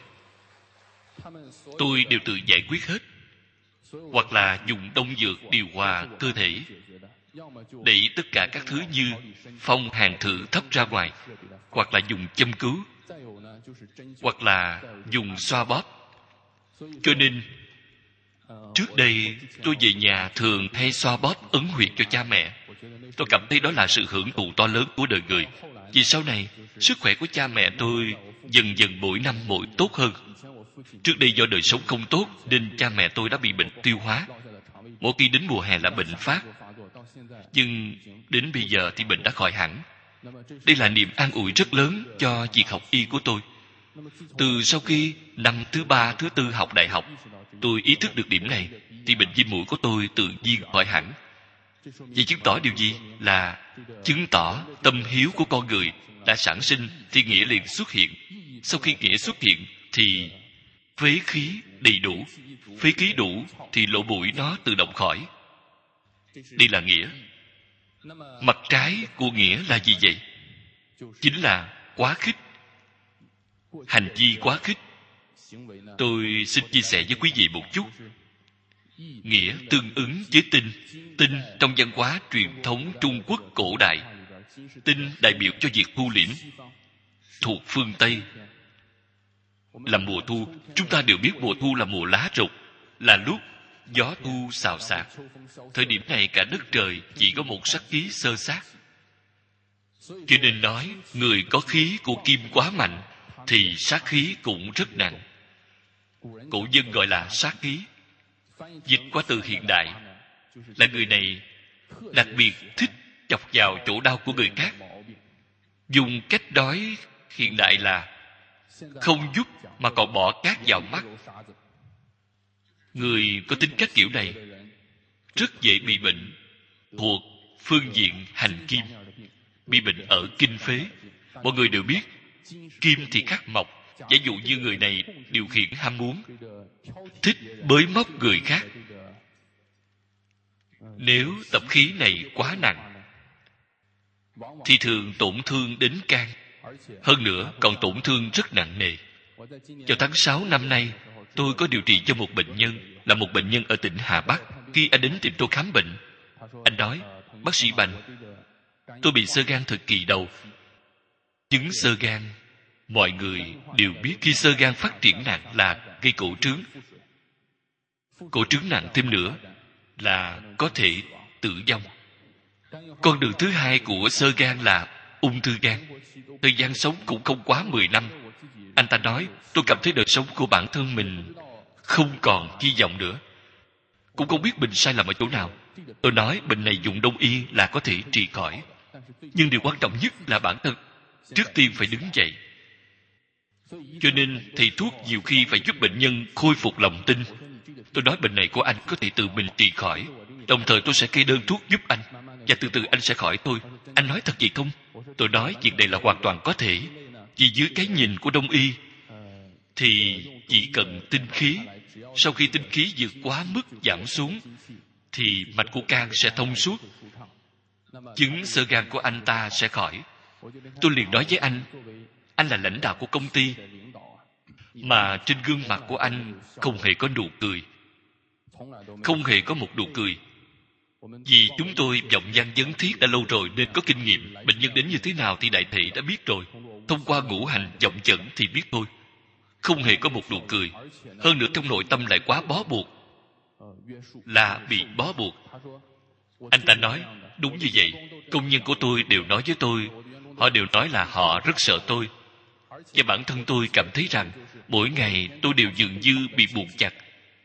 tôi đều tự giải quyết hết, hoặc là dùng đông dược điều hòa cơ thể, đẩy tất cả các thứ như phong hàn thử thấp ra ngoài, hoặc là dùng châm cứu, hoặc là dùng xoa bóp. Cho nên trước đây tôi về nhà thường hay xoa bóp ấn huyệt cho cha mẹ. Tôi cảm thấy đó là sự hưởng thụ to lớn của đời người. Vì sau này sức khỏe của cha mẹ tôi dần dần mỗi năm mỗi tốt hơn. Trước đây do đời sống không tốt nên cha mẹ tôi đã bị bệnh tiêu hóa, mỗi khi đến mùa hè là bệnh phát, nhưng đến bây giờ thì bệnh đã khỏi hẳn. Đây là niềm an ủi rất lớn cho việc học y của tôi. Từ sau khi năm thứ 3, thứ 4 học đại học, tôi ý thức được điểm này thì bệnh viêm mũi của tôi tự nhiên khỏi hẳn. Vậy chứng tỏ điều gì? Là chứng tỏ tâm hiếu của con người đã sản sinh thì nghĩa liền xuất hiện. Sau khi nghĩa xuất hiện thì phế khí đầy đủ. Phế khí đủ thì lỗ mũi nó tự động khỏi. Đây là nghĩa. Mặt trái của nghĩa là gì vậy? Chính là quá khích, hành vi quá khích. Tôi xin chia sẻ với quý vị một chút. Nghĩa tương ứng với tinh. Tinh trong văn hóa truyền thống Trung Quốc cổ đại, tinh đại biểu cho việc thu liễm. Thuộc phương Tây là mùa thu. Chúng ta đều biết mùa thu là mùa lá rụng, là lúc gió thu xào xạc. Thời điểm này cả đất trời chỉ có một sắc khí xơ xác. Cho nên nói, người có khí của kim quá mạnh thì sát khí cũng rất nặng. Cổ nhân gọi là sát khí. Dịch qua từ hiện đại là người này đặc biệt thích chọc vào chỗ đau của người khác. Dùng cách nói hiện đại là không giúp mà còn bỏ cát vào mắt. Người có tính cách kiểu này rất dễ bị bệnh thuộc phương diện hành kim, bị bệnh ở kinh phế. Mọi người đều biết kim thì khắc mộc. Giả dụ như người này điều khiển ham muốn, thích bới móc người khác, nếu tập khí này quá nặng thì thường tổn thương đến can, hơn nữa còn tổn thương rất nặng nề. Vào tháng 6 năm nay, tôi có điều trị cho một bệnh nhân, là một bệnh nhân ở tỉnh Hà Bắc. Khi anh đến tìm tôi khám bệnh, anh nói: bác sĩ Bành, tôi bị xơ gan thời kỳ đầu. Chứng xơ gan, mọi người đều biết khi xơ gan phát triển nặng là gây cổ trướng. Cổ trướng nặng thêm nữa là có thể tử vong. Con đường thứ hai của xơ gan là ung thư gan. Thời gian sống cũng không quá 10 năm. Anh ta nói: tôi cảm thấy đời sống của bản thân mình không còn hy vọng nữa, cũng không biết mình sai lầm ở chỗ nào. Tôi nói bệnh này dùng đông y là có thể trị khỏi, nhưng điều quan trọng nhất là bản thân trước tiên phải đứng dậy. Cho nên thầy thuốc nhiều khi phải giúp bệnh nhân khôi phục lòng tin. Tôi nói bệnh này của anh có thể tự mình trị khỏi, đồng thời tôi sẽ kê đơn thuốc giúp anh, và từ từ anh sẽ khỏi thôi. Anh nói thật vậy không? Tôi nói việc này là hoàn toàn có thể, vì dưới cái nhìn của đông y thì chỉ cần tinh khí. Sau khi tinh khí vượt quá mức giảm xuống thì mạch của can sẽ thông suốt, chứng xơ gan của anh ta sẽ khỏi. Tôi liền nói với anh là lãnh đạo của công ty, mà trên gương mặt của anh không hề có nụ cười, không hề có một nụ cười. Vì chúng tôi vọng văn vấn thiết đã lâu rồi nên có kinh nghiệm. Bệnh nhân đến như thế nào thì đại thể đã biết rồi. Thông qua ngũ hành vọng chẩn thì biết thôi. Không hề có một nụ cười. Hơn nữa trong nội tâm lại quá bó buộc, là bị bó buộc. Anh ta nói đúng như vậy. Công nhân của tôi đều nói với tôi, họ đều nói là họ rất sợ tôi, và bản thân tôi cảm thấy rằng mỗi ngày tôi đều dường như bị buộc chặt.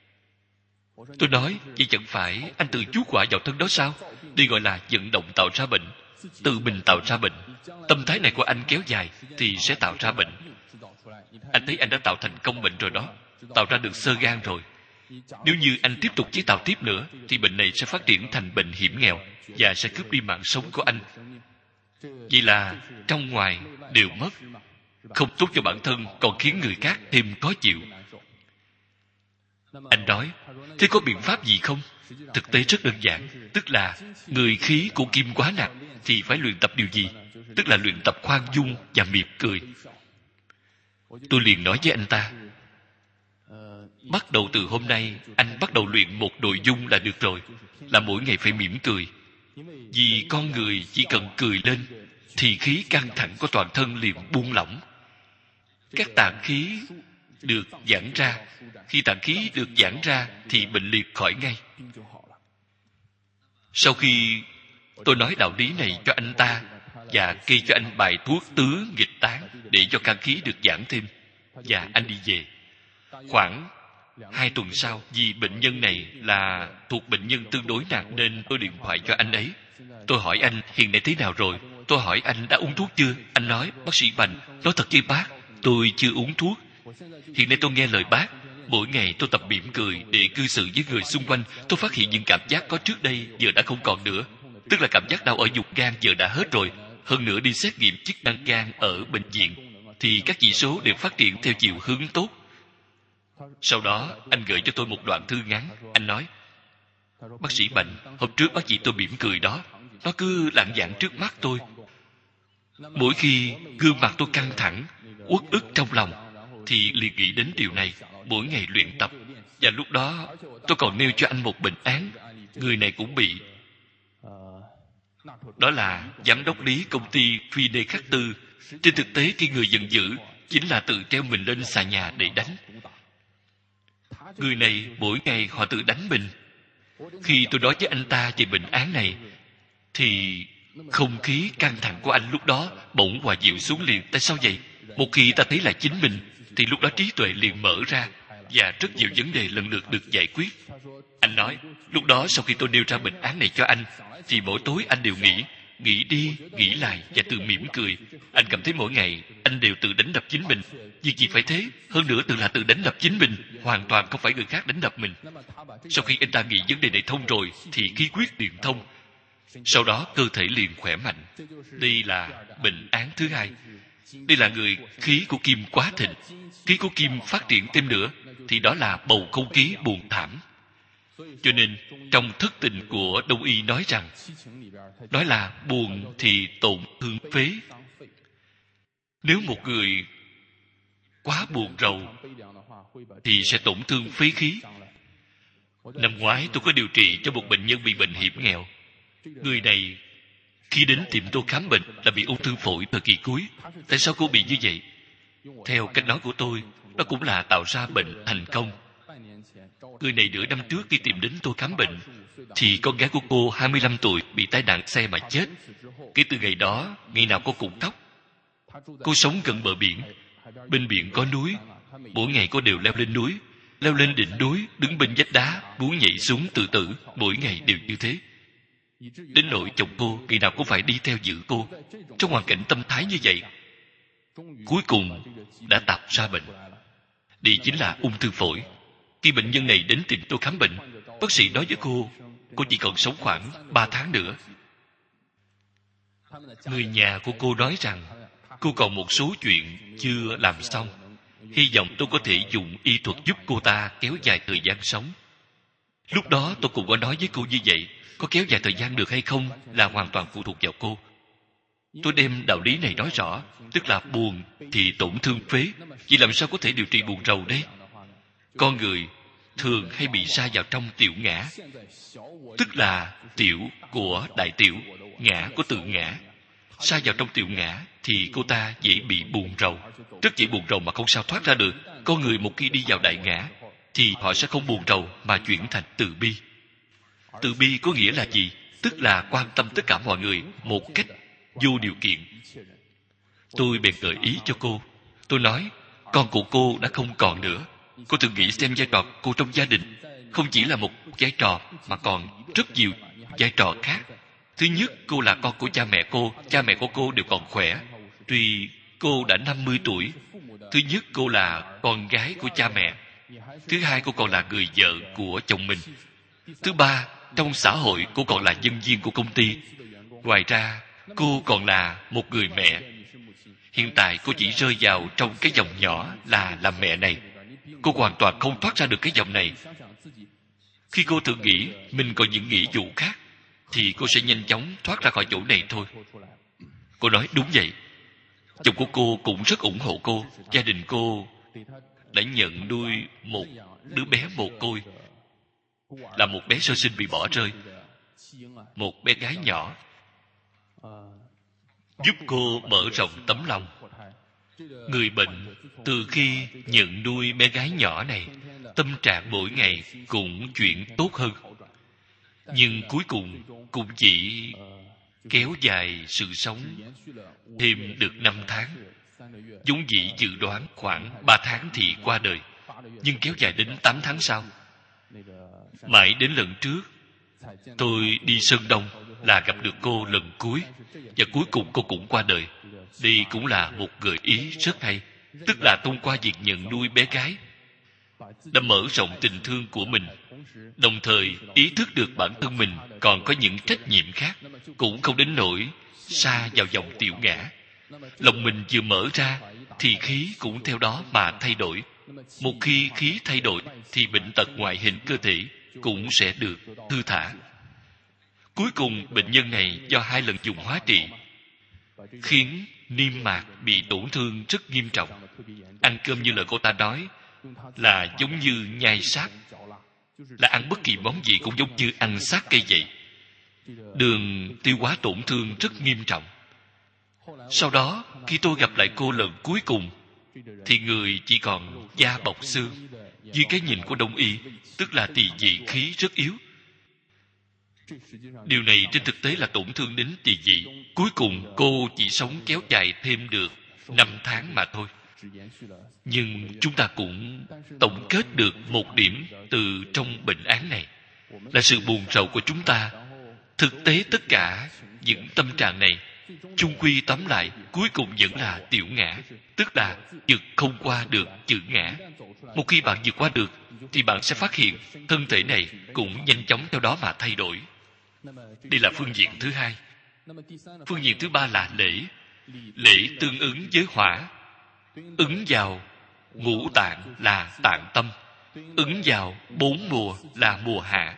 Tôi nói, vậy chẳng phải anh tự chuốc họa vào thân đó sao? Đây gọi là vận động tạo ra bệnh, tự mình tạo ra bệnh. Tâm thái này của anh kéo dài thì sẽ tạo ra bệnh. Anh thấy anh đã tạo thành công bệnh rồi đó, tạo ra được xơ gan rồi. Nếu như anh tiếp tục chế tạo tiếp nữa thì bệnh này sẽ phát triển thành bệnh hiểm nghèo và sẽ cướp đi mạng sống của anh. Vì là trong ngoài đều mất, không tốt cho bản thân, còn khiến người khác thêm khó chịu. Anh nói, thế có biện pháp gì không? Thực tế rất đơn giản, tức là người khí của kim quá nặng thì phải luyện tập điều gì? Tức là luyện tập khoan dung và mỉm cười. Tôi liền nói với anh ta, bắt đầu từ hôm nay anh bắt đầu luyện một nội dung là được rồi, là mỗi ngày phải mỉm cười. Vì con người chỉ cần cười lên thì khí căng thẳng của toàn thân liền buông lỏng, các tạng khí được giãn ra. Khi tạng khí được giãn ra thì bệnh liệt khỏi ngay. Sau khi tôi nói đạo lý này cho anh ta và kê cho anh bài thuốc tứ nghịch tán để cho căn khí được giãn thêm, và anh đi về. Khoảng 2 tuần sau, vì bệnh nhân này là thuộc bệnh nhân tương đối nặng nên tôi điện thoại cho anh ấy. Tôi hỏi anh hiện nay thế nào rồi. Tôi hỏi anh đã uống thuốc chưa. Anh nói, bác sĩ Bành, nói thật với bác, tôi chưa uống thuốc. Hiện nay tôi nghe lời bác, mỗi ngày tôi tập mỉm cười để cư xử với người xung quanh. Tôi phát hiện những cảm giác có trước đây giờ đã không còn nữa. Tức là cảm giác đau ở vùng gan giờ đã hết rồi. Hơn nữa đi xét nghiệm chức năng gan ở bệnh viện thì các chỉ số đều phát triển theo chiều hướng tốt. Sau đó anh gửi cho tôi một đoạn thư ngắn. Anh nói, bác sĩ Bành, hôm trước bác chị tôi mỉm cười đó, nó cứ lạng vạng trước mắt tôi. Mỗi khi gương mặt tôi căng thẳng, uất ức trong lòng thì liền nghĩ đến điều này, mỗi ngày luyện tập. Và lúc đó tôi còn nêu cho anh một bệnh án, người này cũng bị. Đó là giám đốc lý công ty Phi Nê Khắc Tư. Trên thực tế khi người giận dữ chính là tự treo mình lên xà nhà để đánh. Người này mỗi ngày họ tự đánh mình. Khi tôi nói với anh ta về bệnh án này thì Không khí căng thẳng của anh lúc đó bỗng hòa dịu xuống liền. Tại sao vậy? Một khi ta thấy là chính mình, thì lúc đó trí tuệ liền mở ra, và rất nhiều vấn đề lần lượt được giải quyết. Anh nói, lúc đó sau khi tôi nêu ra bệnh án này cho anh, thì mỗi tối anh đều nghĩ đi, nghĩ lại và tự mỉm cười. Anh cảm thấy mỗi ngày anh đều tự đánh đập chính mình. Việc gì phải thế? Hơn nữa tự là tự đánh đập chính mình, hoàn toàn không phải người khác đánh đập mình. Sau khi anh ta nghĩ vấn đề này thông rồi, thì khí huyết liền thông. Sau đó cơ thể liền khỏe mạnh. Đây là bệnh án thứ hai. Đây là người khí của kim quá thịnh. Khí của kim phát triển thêm nữa, thì đó là bầu không khí buồn thảm. Cho nên trong thất tình của Đông y nói rằng, nói là buồn thì tổn thương phế. Nếu một người quá buồn rầu thì sẽ tổn thương phế khí. Năm ngoái tôi có điều trị cho một bệnh nhân bị bệnh hiểm nghèo. Người này khi đến tìm tôi khám bệnh là bị ung thư phổi thời kỳ cuối. Tại sao cô bị như vậy? Theo cách nói của tôi, đó cũng là tạo ra bệnh thành công. Người này nửa năm trước khi tìm đến tôi khám bệnh, thì con gái của cô 25 tuổi bị tai nạn xe mà chết. Kể từ ngày đó, ngày nào cô cũng khóc. Cô sống gần bờ biển. Bên biển có núi. Mỗi ngày cô đều leo lên núi, leo lên đỉnh núi, đứng bên vách đá, muốn nhảy xuống tự tử. Mỗi ngày đều như thế. Đến nỗi chồng cô ngày nào cũng phải đi theo giữ cô. Trong hoàn cảnh tâm thái như vậy, cuối cùng đã tạo ra bệnh. Đây chính là ung thư phổi. Khi bệnh nhân này đến tìm tôi khám bệnh, bác sĩ nói với cô chỉ còn sống khoảng 3 tháng nữa. Người nhà của cô nói rằng cô còn một số chuyện chưa làm xong. Hy vọng tôi có thể dùng y thuật giúp cô ta kéo dài thời gian sống. Lúc đó tôi cũng có nói với cô như vậy. Có kéo dài thời gian được hay không là hoàn toàn phụ thuộc vào cô. Tôi đem đạo lý này nói rõ, tức là buồn thì tổn thương phế. Vậy làm sao có thể điều trị buồn rầu đây? Con người thường hay bị sa vào trong tiểu ngã, tức là tiểu của đại tiểu, ngã của tự ngã. Sa vào trong tiểu ngã thì cô ta dễ bị buồn rầu, rất dễ buồn rầu mà không sao thoát ra được. Con người một khi đi vào đại ngã thì họ sẽ không buồn rầu mà chuyển thành từ bi. Từ bi có nghĩa là gì? Tức là quan tâm tất cả mọi người một cách vô điều kiện. Tôi bèn gợi ý cho cô. Tôi nói, con của cô đã không còn nữa. Cô thử nghĩ xem vai trò cô trong gia đình không chỉ là một vai trò mà còn rất nhiều vai trò khác. Thứ nhất, cô là con của cha mẹ cô. Cha mẹ của cô đều còn khỏe, tuy cô đã 50 tuổi. Thứ nhất, cô là con gái của cha mẹ. Thứ hai, cô còn là người vợ của chồng mình. Thứ ba, trong xã hội cô còn là nhân viên của công ty. Ngoài ra, cô còn là một người mẹ. Hiện tại cô chỉ rơi vào trong cái vòng nhỏ là làm mẹ này. Cô hoàn toàn không thoát ra được cái vòng này. Khi cô tự nghĩ mình còn những nghĩa vụ khác, thì cô sẽ nhanh chóng thoát ra khỏi chỗ này thôi. Cô nói đúng vậy. Chồng của cô cũng rất ủng hộ cô. Gia đình cô đã nhận nuôi một đứa bé mồ côi, là một bé sơ sinh bị bỏ rơi, một bé gái nhỏ, giúp cô mở rộng tấm lòng. Người bệnh từ khi nhận nuôi bé gái nhỏ này, tâm trạng mỗi ngày cũng chuyển tốt hơn. Nhưng cuối cùng cũng chỉ kéo dài sự sống thêm được 5 tháng. Vốn dĩ dự đoán khoảng 3 tháng thì qua đời, nhưng kéo dài đến 8 tháng sau. Mãi đến lần trước tôi đi Sơn Đông là gặp được cô lần cuối, và cuối cùng cô cũng qua đời. Đây cũng là một gợi ý rất hay, tức là thông qua việc nhận nuôi bé gái đã mở rộng tình thương của mình, đồng thời ý thức được bản thân mình còn có những trách nhiệm khác, cũng không đến nỗi sa vào vòng tiểu ngã. Lòng mình vừa mở ra thì khí cũng theo đó mà thay đổi. Một khi khí thay đổi thì bệnh tật ngoại hình cơ thể cũng sẽ được thư thả. Cuối cùng bệnh nhân này do 2 lần dùng hóa trị khiến niêm mạc bị tổn thương rất nghiêm trọng. Ăn cơm như lời cô ta nói là giống như nhai xác, là ăn bất kỳ món gì cũng giống như ăn xác cây vậy. Đường tiêu hóa tổn thương rất nghiêm trọng. Sau đó khi tôi gặp lại cô lần cuối cùng thì người chỉ còn da bọc xương. Dưới cái nhìn của Đông y, tức là tỳ vị khí rất yếu. Điều này trên thực tế là tổn thương đến chị dị. Cuối cùng cô chỉ sống kéo dài thêm được 5 tháng mà thôi. Nhưng chúng ta cũng tổng kết được một điểm từ trong bệnh án này, là sự buồn rầu của chúng ta. Thực tế tất cả những tâm trạng này chung quy tóm lại cuối cùng vẫn là tiểu ngã, tức là vượt không qua được chữ ngã. Một khi bạn vượt qua được thì bạn sẽ phát hiện thân thể này cũng nhanh chóng theo đó mà thay đổi. Đây là phương diện thứ hai. Phương diện thứ ba là lễ. Lễ tương ứng với hỏa, ứng vào ngũ tạng là tạng tâm, ứng vào 4 mùa là mùa hạ.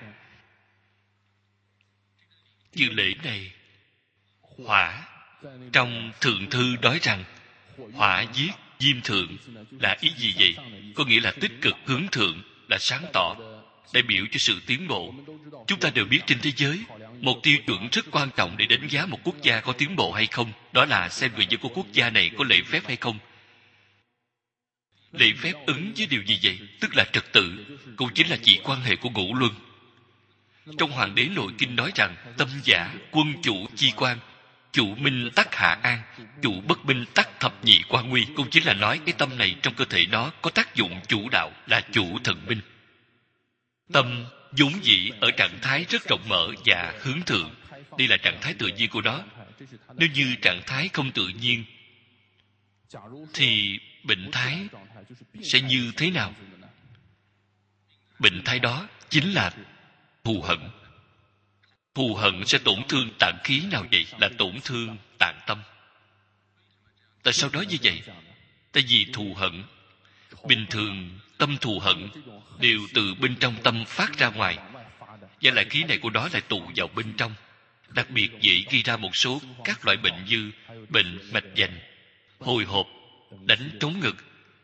Chữ lễ này, hỏa, trong thượng thư nói rằng hỏa giết diêm thượng là ý gì vậy? Có nghĩa là tích cực hướng thượng, là sáng tỏ, đại biểu cho sự tiến bộ. Chúng ta đều biết trên thế giới, một tiêu chuẩn rất quan trọng để đánh giá một quốc gia có tiến bộ hay không, đó là xem người dân của quốc gia này có lễ phép hay không. Lễ phép ứng với điều gì vậy? Tức là trật tự, cũng chính là chỉ quan hệ của ngũ luân. Trong Hoàng đế Nội Kinh nói rằng tâm giả quân chủ chi quan, chủ minh tắc hạ an, chủ bất minh tắc thập nhị quan nguy. Cũng chính là nói cái tâm này trong cơ thể nó có tác dụng chủ đạo, là chủ thần minh. Tâm vốn dĩ ở trạng thái rất rộng mở và hướng thượng. Đây là trạng thái tự nhiên của nó. Nếu như trạng thái không tự nhiên thì bệnh thái sẽ như thế nào? Bệnh thái đó chính là thù hận. Thù hận sẽ tổn thương tạng khí nào vậy? Là tổn thương tạng tâm. Tại sao nói như vậy? Tại vì thù hận, bình thường tâm thù hận đều từ bên trong tâm phát ra ngoài, và lại khí này của nó lại tụ vào bên trong, đặc biệt dễ gây ra một số các loại bệnh như bệnh mạch vành, hồi hộp, đánh trống ngực.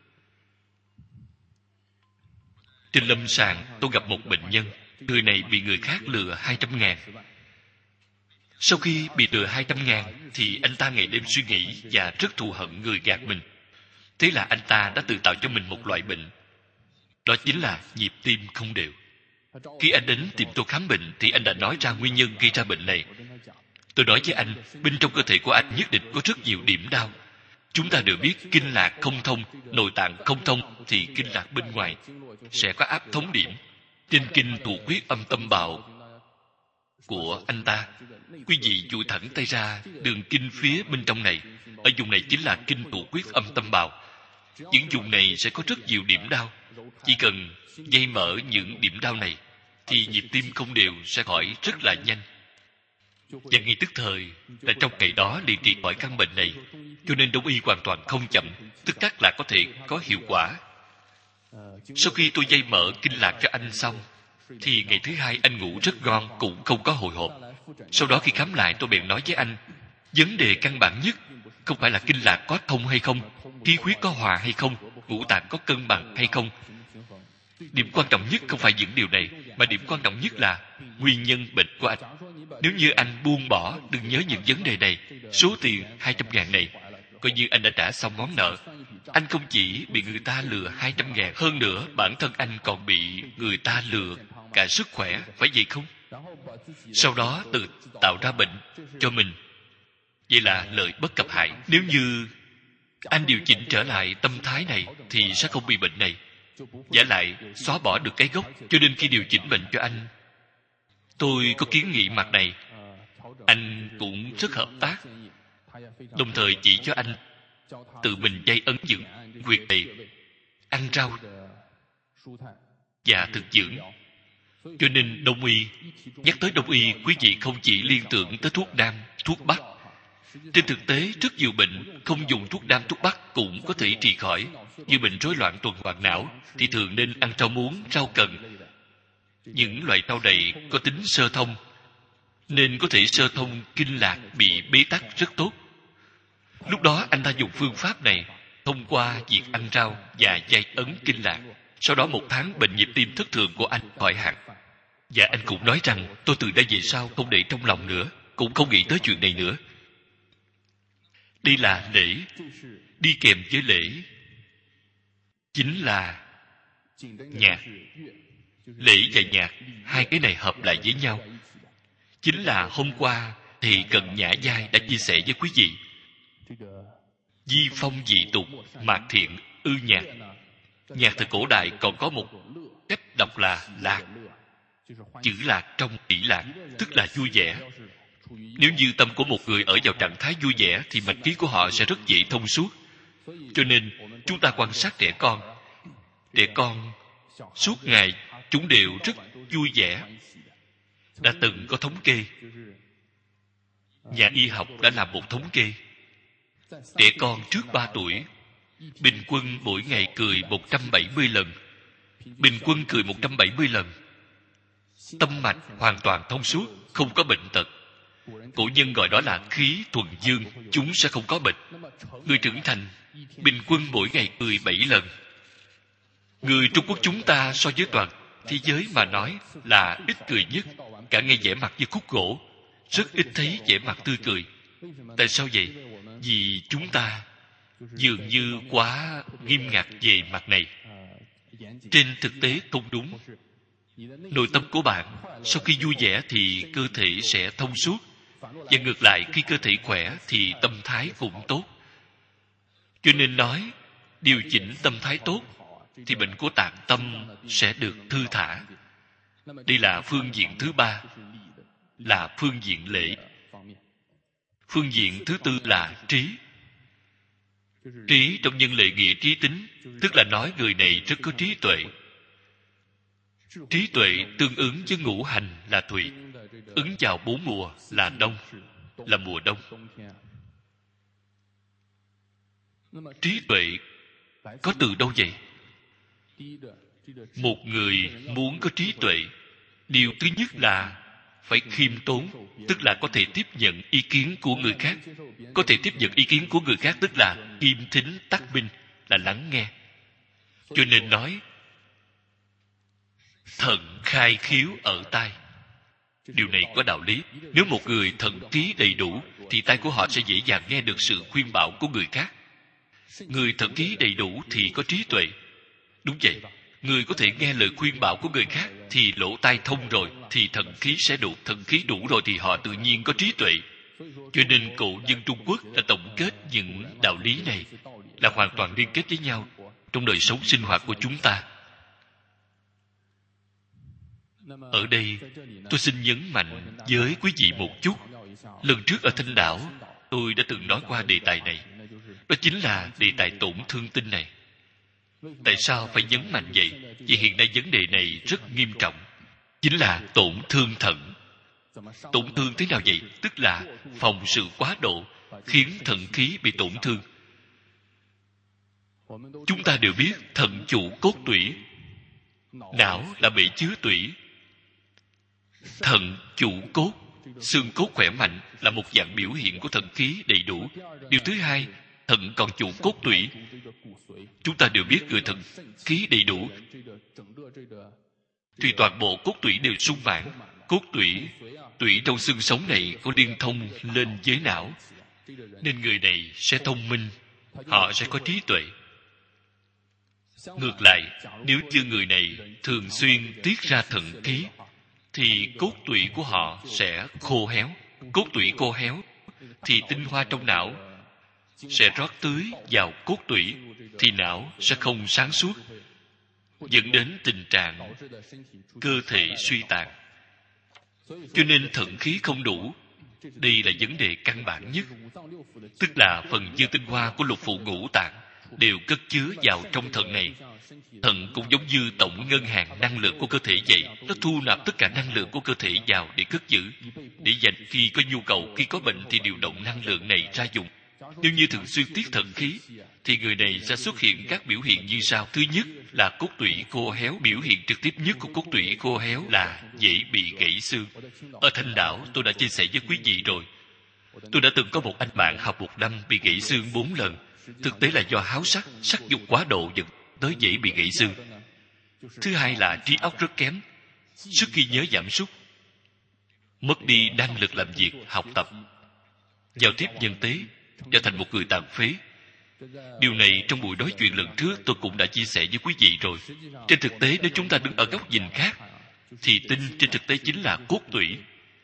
Trên lâm sàng tôi gặp một bệnh nhân, người này bị người khác lừa 200.000. Sau khi bị lừa 200.000 thì anh ta ngày đêm suy nghĩ và rất thù hận người gạt mình. Thế là anh ta đã tự tạo cho mình một loại bệnh, đó chính là nhịp tim không đều. Khi anh đến tìm tôi khám bệnh thì anh đã nói ra nguyên nhân gây ra bệnh này. Tôi nói với anh, bên trong cơ thể của anh nhất định có rất nhiều điểm đau. Chúng ta đều biết kinh lạc không thông, nội tạng không thông thì kinh lạc bên ngoài sẽ có áp thống điểm. Trên kinh Thủ Quyết Âm Tâm Bào của anh ta, quý vị duỗi thẳng tay ra đường kinh phía bên trong này, ở vùng này chính là kinh Thủ Quyết Âm Tâm Bào. Những vùng này sẽ có rất nhiều điểm đau. Chỉ cần dây mở những điểm đau này thì nhịp tim không đều sẽ khỏi rất là nhanh, và ngay tức thời là trong ngày đó liền trị khỏi căn bệnh này. Cho nên Đông y hoàn toàn không chậm, tức khắc là có thể có hiệu quả. Sau khi tôi dây mở kinh lạc cho anh xong thì ngày thứ hai anh ngủ rất ngon, cũng không có hồi hộp. Sau đó khi khám lại tôi bèn nói với anh, vấn đề căn bản nhất không phải là kinh lạc có thông hay không, khí huyết có hòa hay không, ngũ tạng có cân bằng hay không. Điểm quan trọng nhất không phải những điều này, mà điểm quan trọng nhất là nguyên nhân bệnh của anh. Nếu như anh buông bỏ, đừng nhớ những vấn đề này, số tiền 200.000 này coi như anh đã trả xong món nợ. Anh không chỉ bị người ta lừa 200.000, hơn nữa bản thân anh còn bị người ta lừa cả sức khỏe, phải vậy không? Sau đó tự tạo ra bệnh cho mình. Vậy là lợi bất cập hại. Nếu như anh điều chỉnh trở lại tâm thái này thì sẽ không bị bệnh này, và lại xóa bỏ được cái gốc. Cho nên khi điều chỉnh bệnh cho anh, tôi có kiến nghị mặt này, anh cũng rất hợp tác, đồng thời chỉ cho anh tự mình dây ấn dưỡng huyệt này, ăn rau và thực dưỡng. Cho nên Đông y, nhắc tới Đông y, quý vị không chỉ liên tưởng tới thuốc Nam, thuốc Bắc. Trên thực tế, rất nhiều bệnh không dùng thuốc Nam, thuốc Bắc cũng có thể trị khỏi. Như bệnh rối loạn tuần hoàn não thì thường nên ăn rau muống, rau cần. Những loại rau này có tính sơ thông, nên có thể sơ thông kinh lạc bị bế tắc rất tốt. Lúc đó anh ta dùng phương pháp này thông qua việc ăn rau và dây ấn kinh lạc. Sau đó 1 tháng bệnh nhịp tim thất thường của anh khỏi hẳn. Và anh cũng nói rằng tôi từ đây về sau không để trong lòng nữa, cũng không nghĩ tới chuyện này nữa. Đây là lễ. Đi kèm với lễ chính là nhạc. Lễ và nhạc, hai cái này hợp lại với nhau. chính là hôm qua thì Cận Nhã Giai đã chia sẻ với quý vị. Di phong dị tục, mạt thiện, ư nhạc. Nhạc thời cổ đại còn có một cách đọc là lạc. Chữ lạc trong tỷ lạc, tức là vui vẻ. Nếu như tâm của một người ở vào trạng thái vui vẻ thì mạch khí của họ sẽ rất dễ thông suốt. Cho nên chúng ta quan sát trẻ con. Trẻ con suốt ngày chúng đều rất vui vẻ. Đã từng có thống kê. Nhà y học đã làm một thống kê. Trẻ con trước 3 tuổi bình quân mỗi ngày cười 170 lần. Bình quân cười 170 lần. Tâm mạch hoàn toàn thông suốt, không có bệnh tật. Cổ nhân gọi đó là khí thuần dương, chúng sẽ không có bệnh. Người trưởng thành bình quân mỗi ngày cười 7 lần. Người Trung Quốc chúng ta so với toàn thế giới mà nói là ít cười nhất. Cả ngày vẻ mặt như khúc gỗ, rất ít thấy vẻ mặt tươi cười. Tại sao vậy? Vì chúng ta dường như quá nghiêm ngặt về mặt này. Trên thực tế không đúng. Nội tâm của bạn sau khi vui vẻ thì cơ thể sẽ thông suốt, và ngược lại khi cơ thể khỏe thì tâm thái cũng tốt. Cho nên nói điều chỉnh tâm thái tốt thì bệnh của tạng tâm sẽ được thư thả. Đây là phương diện thứ 3, là phương diện lễ. Phương diện thứ 4 là trí. Trí trong nhân lệ nghĩa trí tính, tức là nói người này rất có trí tuệ. Trí tuệ tương ứng với ngũ hành là thủy, ứng vào 4 mùa là đông, là mùa đông. Trí tuệ có từ đâu vậy? Một người muốn có trí tuệ, điều thứ nhất là phải khiêm tốn, tức là có thể tiếp nhận ý kiến của người khác. Có thể tiếp nhận ý kiến của người khác tức là kim thính tắc minh, là lắng nghe. Cho nên nói thận khai khiếu ở tai. Điều này có đạo lý. Nếu một người thận khí đầy đủ thì tai của họ sẽ dễ dàng nghe được sự khuyên bảo của người khác. Người thận khí đầy đủ thì có trí tuệ. Đúng vậy. Người có thể nghe lời khuyên bảo của người khác thì lỗ tai thông rồi, thì thần khí sẽ đủ. Thần khí đủ rồi thì họ tự nhiên có trí tuệ. Cho nên cổ nhân Trung Quốc đã tổng kết những đạo lý này là hoàn toàn liên kết với nhau trong đời sống sinh hoạt của chúng ta. Ở đây tôi xin nhấn mạnh với quý vị một chút. Lần trước ở Thanh Đảo tôi đã từng nói qua đề tài này. Đó chính là đề tài tổn thương tinh này. Tại sao phải nhấn mạnh vậy? Vì hiện nay vấn đề này rất nghiêm trọng. Chính là tổn thương thận. Tổn thương thế nào vậy? Tức là phòng sự quá độ khiến thận khí bị tổn thương. Chúng ta đều biết thận chủ cốt tủy, não là bể chứa tủy. Thận chủ cốt, xương cốt khỏe mạnh là một dạng biểu hiện của thận khí đầy đủ. Điều thứ hai, thận còn chủ cốt tủy. Chúng ta đều biết người thận khí đầy đủ thì toàn bộ cốt tủy đều sung mãn. Cốt tủy trong xương sống này có liên thông lên với não, nên người này sẽ thông minh, họ sẽ có trí tuệ. Ngược lại, nếu như người này thường xuyên tiết ra thận khí thì cốt tủy của họ sẽ khô héo. Cốt tủy khô héo thì tinh hoa trong não sẽ rót tưới vào cốt tủy, thì não sẽ không sáng suốt, dẫn đến tình trạng cơ thể suy tàn. Cho nên thận khí không đủ, đây là vấn đề căn bản nhất. Tức là phần dư tinh hoa của lục phủ ngũ tạng đều cất chứa vào trong thận này. Thận cũng giống như tổng ngân hàng năng lượng của cơ thể vậy. Nó thu nạp tất cả năng lượng của cơ thể vào để cất giữ, để dành khi có nhu cầu, khi có bệnh thì điều động năng lượng này ra dùng. Nếu như thường xuyên tiết thận khí thì người này sẽ xuất hiện các biểu hiện như sau. Thứ nhất là cốt tủy khô héo. Biểu hiện trực tiếp nhất của cốt tủy khô héo là dễ bị gãy xương. Ở Thanh Đảo tôi đã chia sẻ với quý vị rồi. Tôi đã từng có một anh bạn học 1 năm bị gãy xương 4 lần. Thực tế là do háo sắc, sắc dục quá độ dẫn tới dễ bị gãy xương. Thứ hai là trí óc rất kém, sức ghi nhớ giảm sút, mất đi năng lực làm việc, học tập, giao tiếp nhân tế, trở thành một người tàn phế. Điều này trong buổi nói chuyện lần trước tôi cũng đã chia sẻ với quý vị rồi. Trên thực tế nếu chúng ta đứng ở góc nhìn khác thì tinh trên thực tế chính là cốt tủy.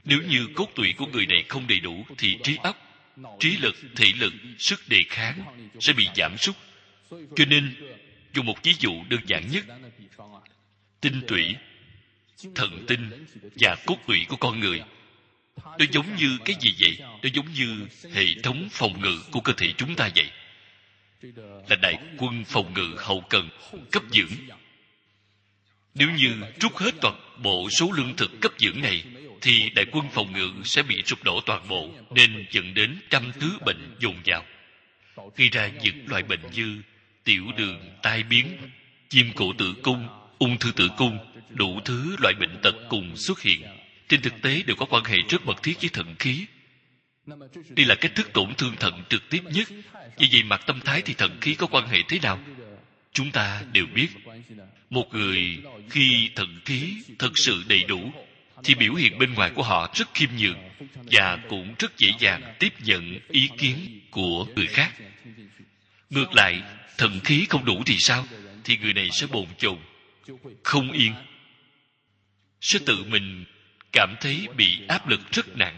Nếu như cốt tủy của người này không đầy đủ thì trí óc, trí lực, thể lực, sức đề kháng sẽ bị giảm sút. Cho nên dùng một ví dụ đơn giản nhất, tinh tủy, thận tinh và cốt tủy của con người, nó giống như cái gì vậy? Nó giống như hệ thống phòng ngự của cơ thể chúng ta vậy, là đại quân phòng ngự hậu cần cấp dưỡng. Nếu như trút hết toàn bộ số lương thực cấp dưỡng này thì đại quân phòng ngự sẽ bị sụp đổ toàn bộ, nên dẫn đến trăm thứ bệnh dồn dào, gây ra những loại bệnh như tiểu đường, tai biến, viêm cổ tử cung, ung thư tử cung, đủ thứ loại bệnh tật cùng xuất hiện. Trên thực tế đều có quan hệ rất mật thiết với thận khí. Đây là cách thức tổn thương thận trực tiếp nhất. Vì vậy mặt tâm thái thì thận khí có quan hệ thế nào? Chúng ta đều biết, một người khi thận khí thật sự đầy đủ thì biểu hiện bên ngoài của họ rất khiêm nhường và cũng rất dễ dàng tiếp nhận ý kiến của người khác. Ngược lại, thận khí không đủ thì sao? Thì người này sẽ bồn chồn, không yên, sẽ tự mình cảm thấy bị áp lực rất nặng.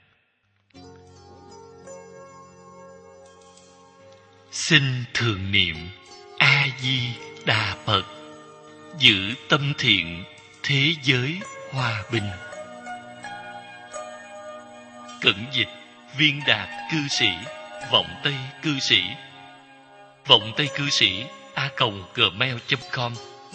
Xin thường niệm A Di Đà Phật, giữ tâm thiện, thế giới hòa bình. Cẩn dịch Viên Đạt cư sĩ, Vọng Tây cư sĩ. Vọng Tây cư sĩ @gmail.com.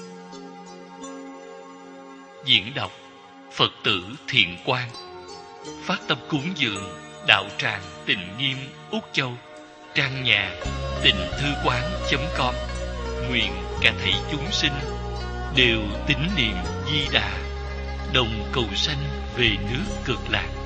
Diễn đọc Phật tử Thiện Quang. Phát tâm cúng dường đạo tràng Tịnh Nghiêm, Úc Châu. Trang nhà tịnh-thư-quán.com. Nguyện cả thảy chúng sinh đều tín niệm Di Đà, đồng cầu sanh về nước Cực Lạc.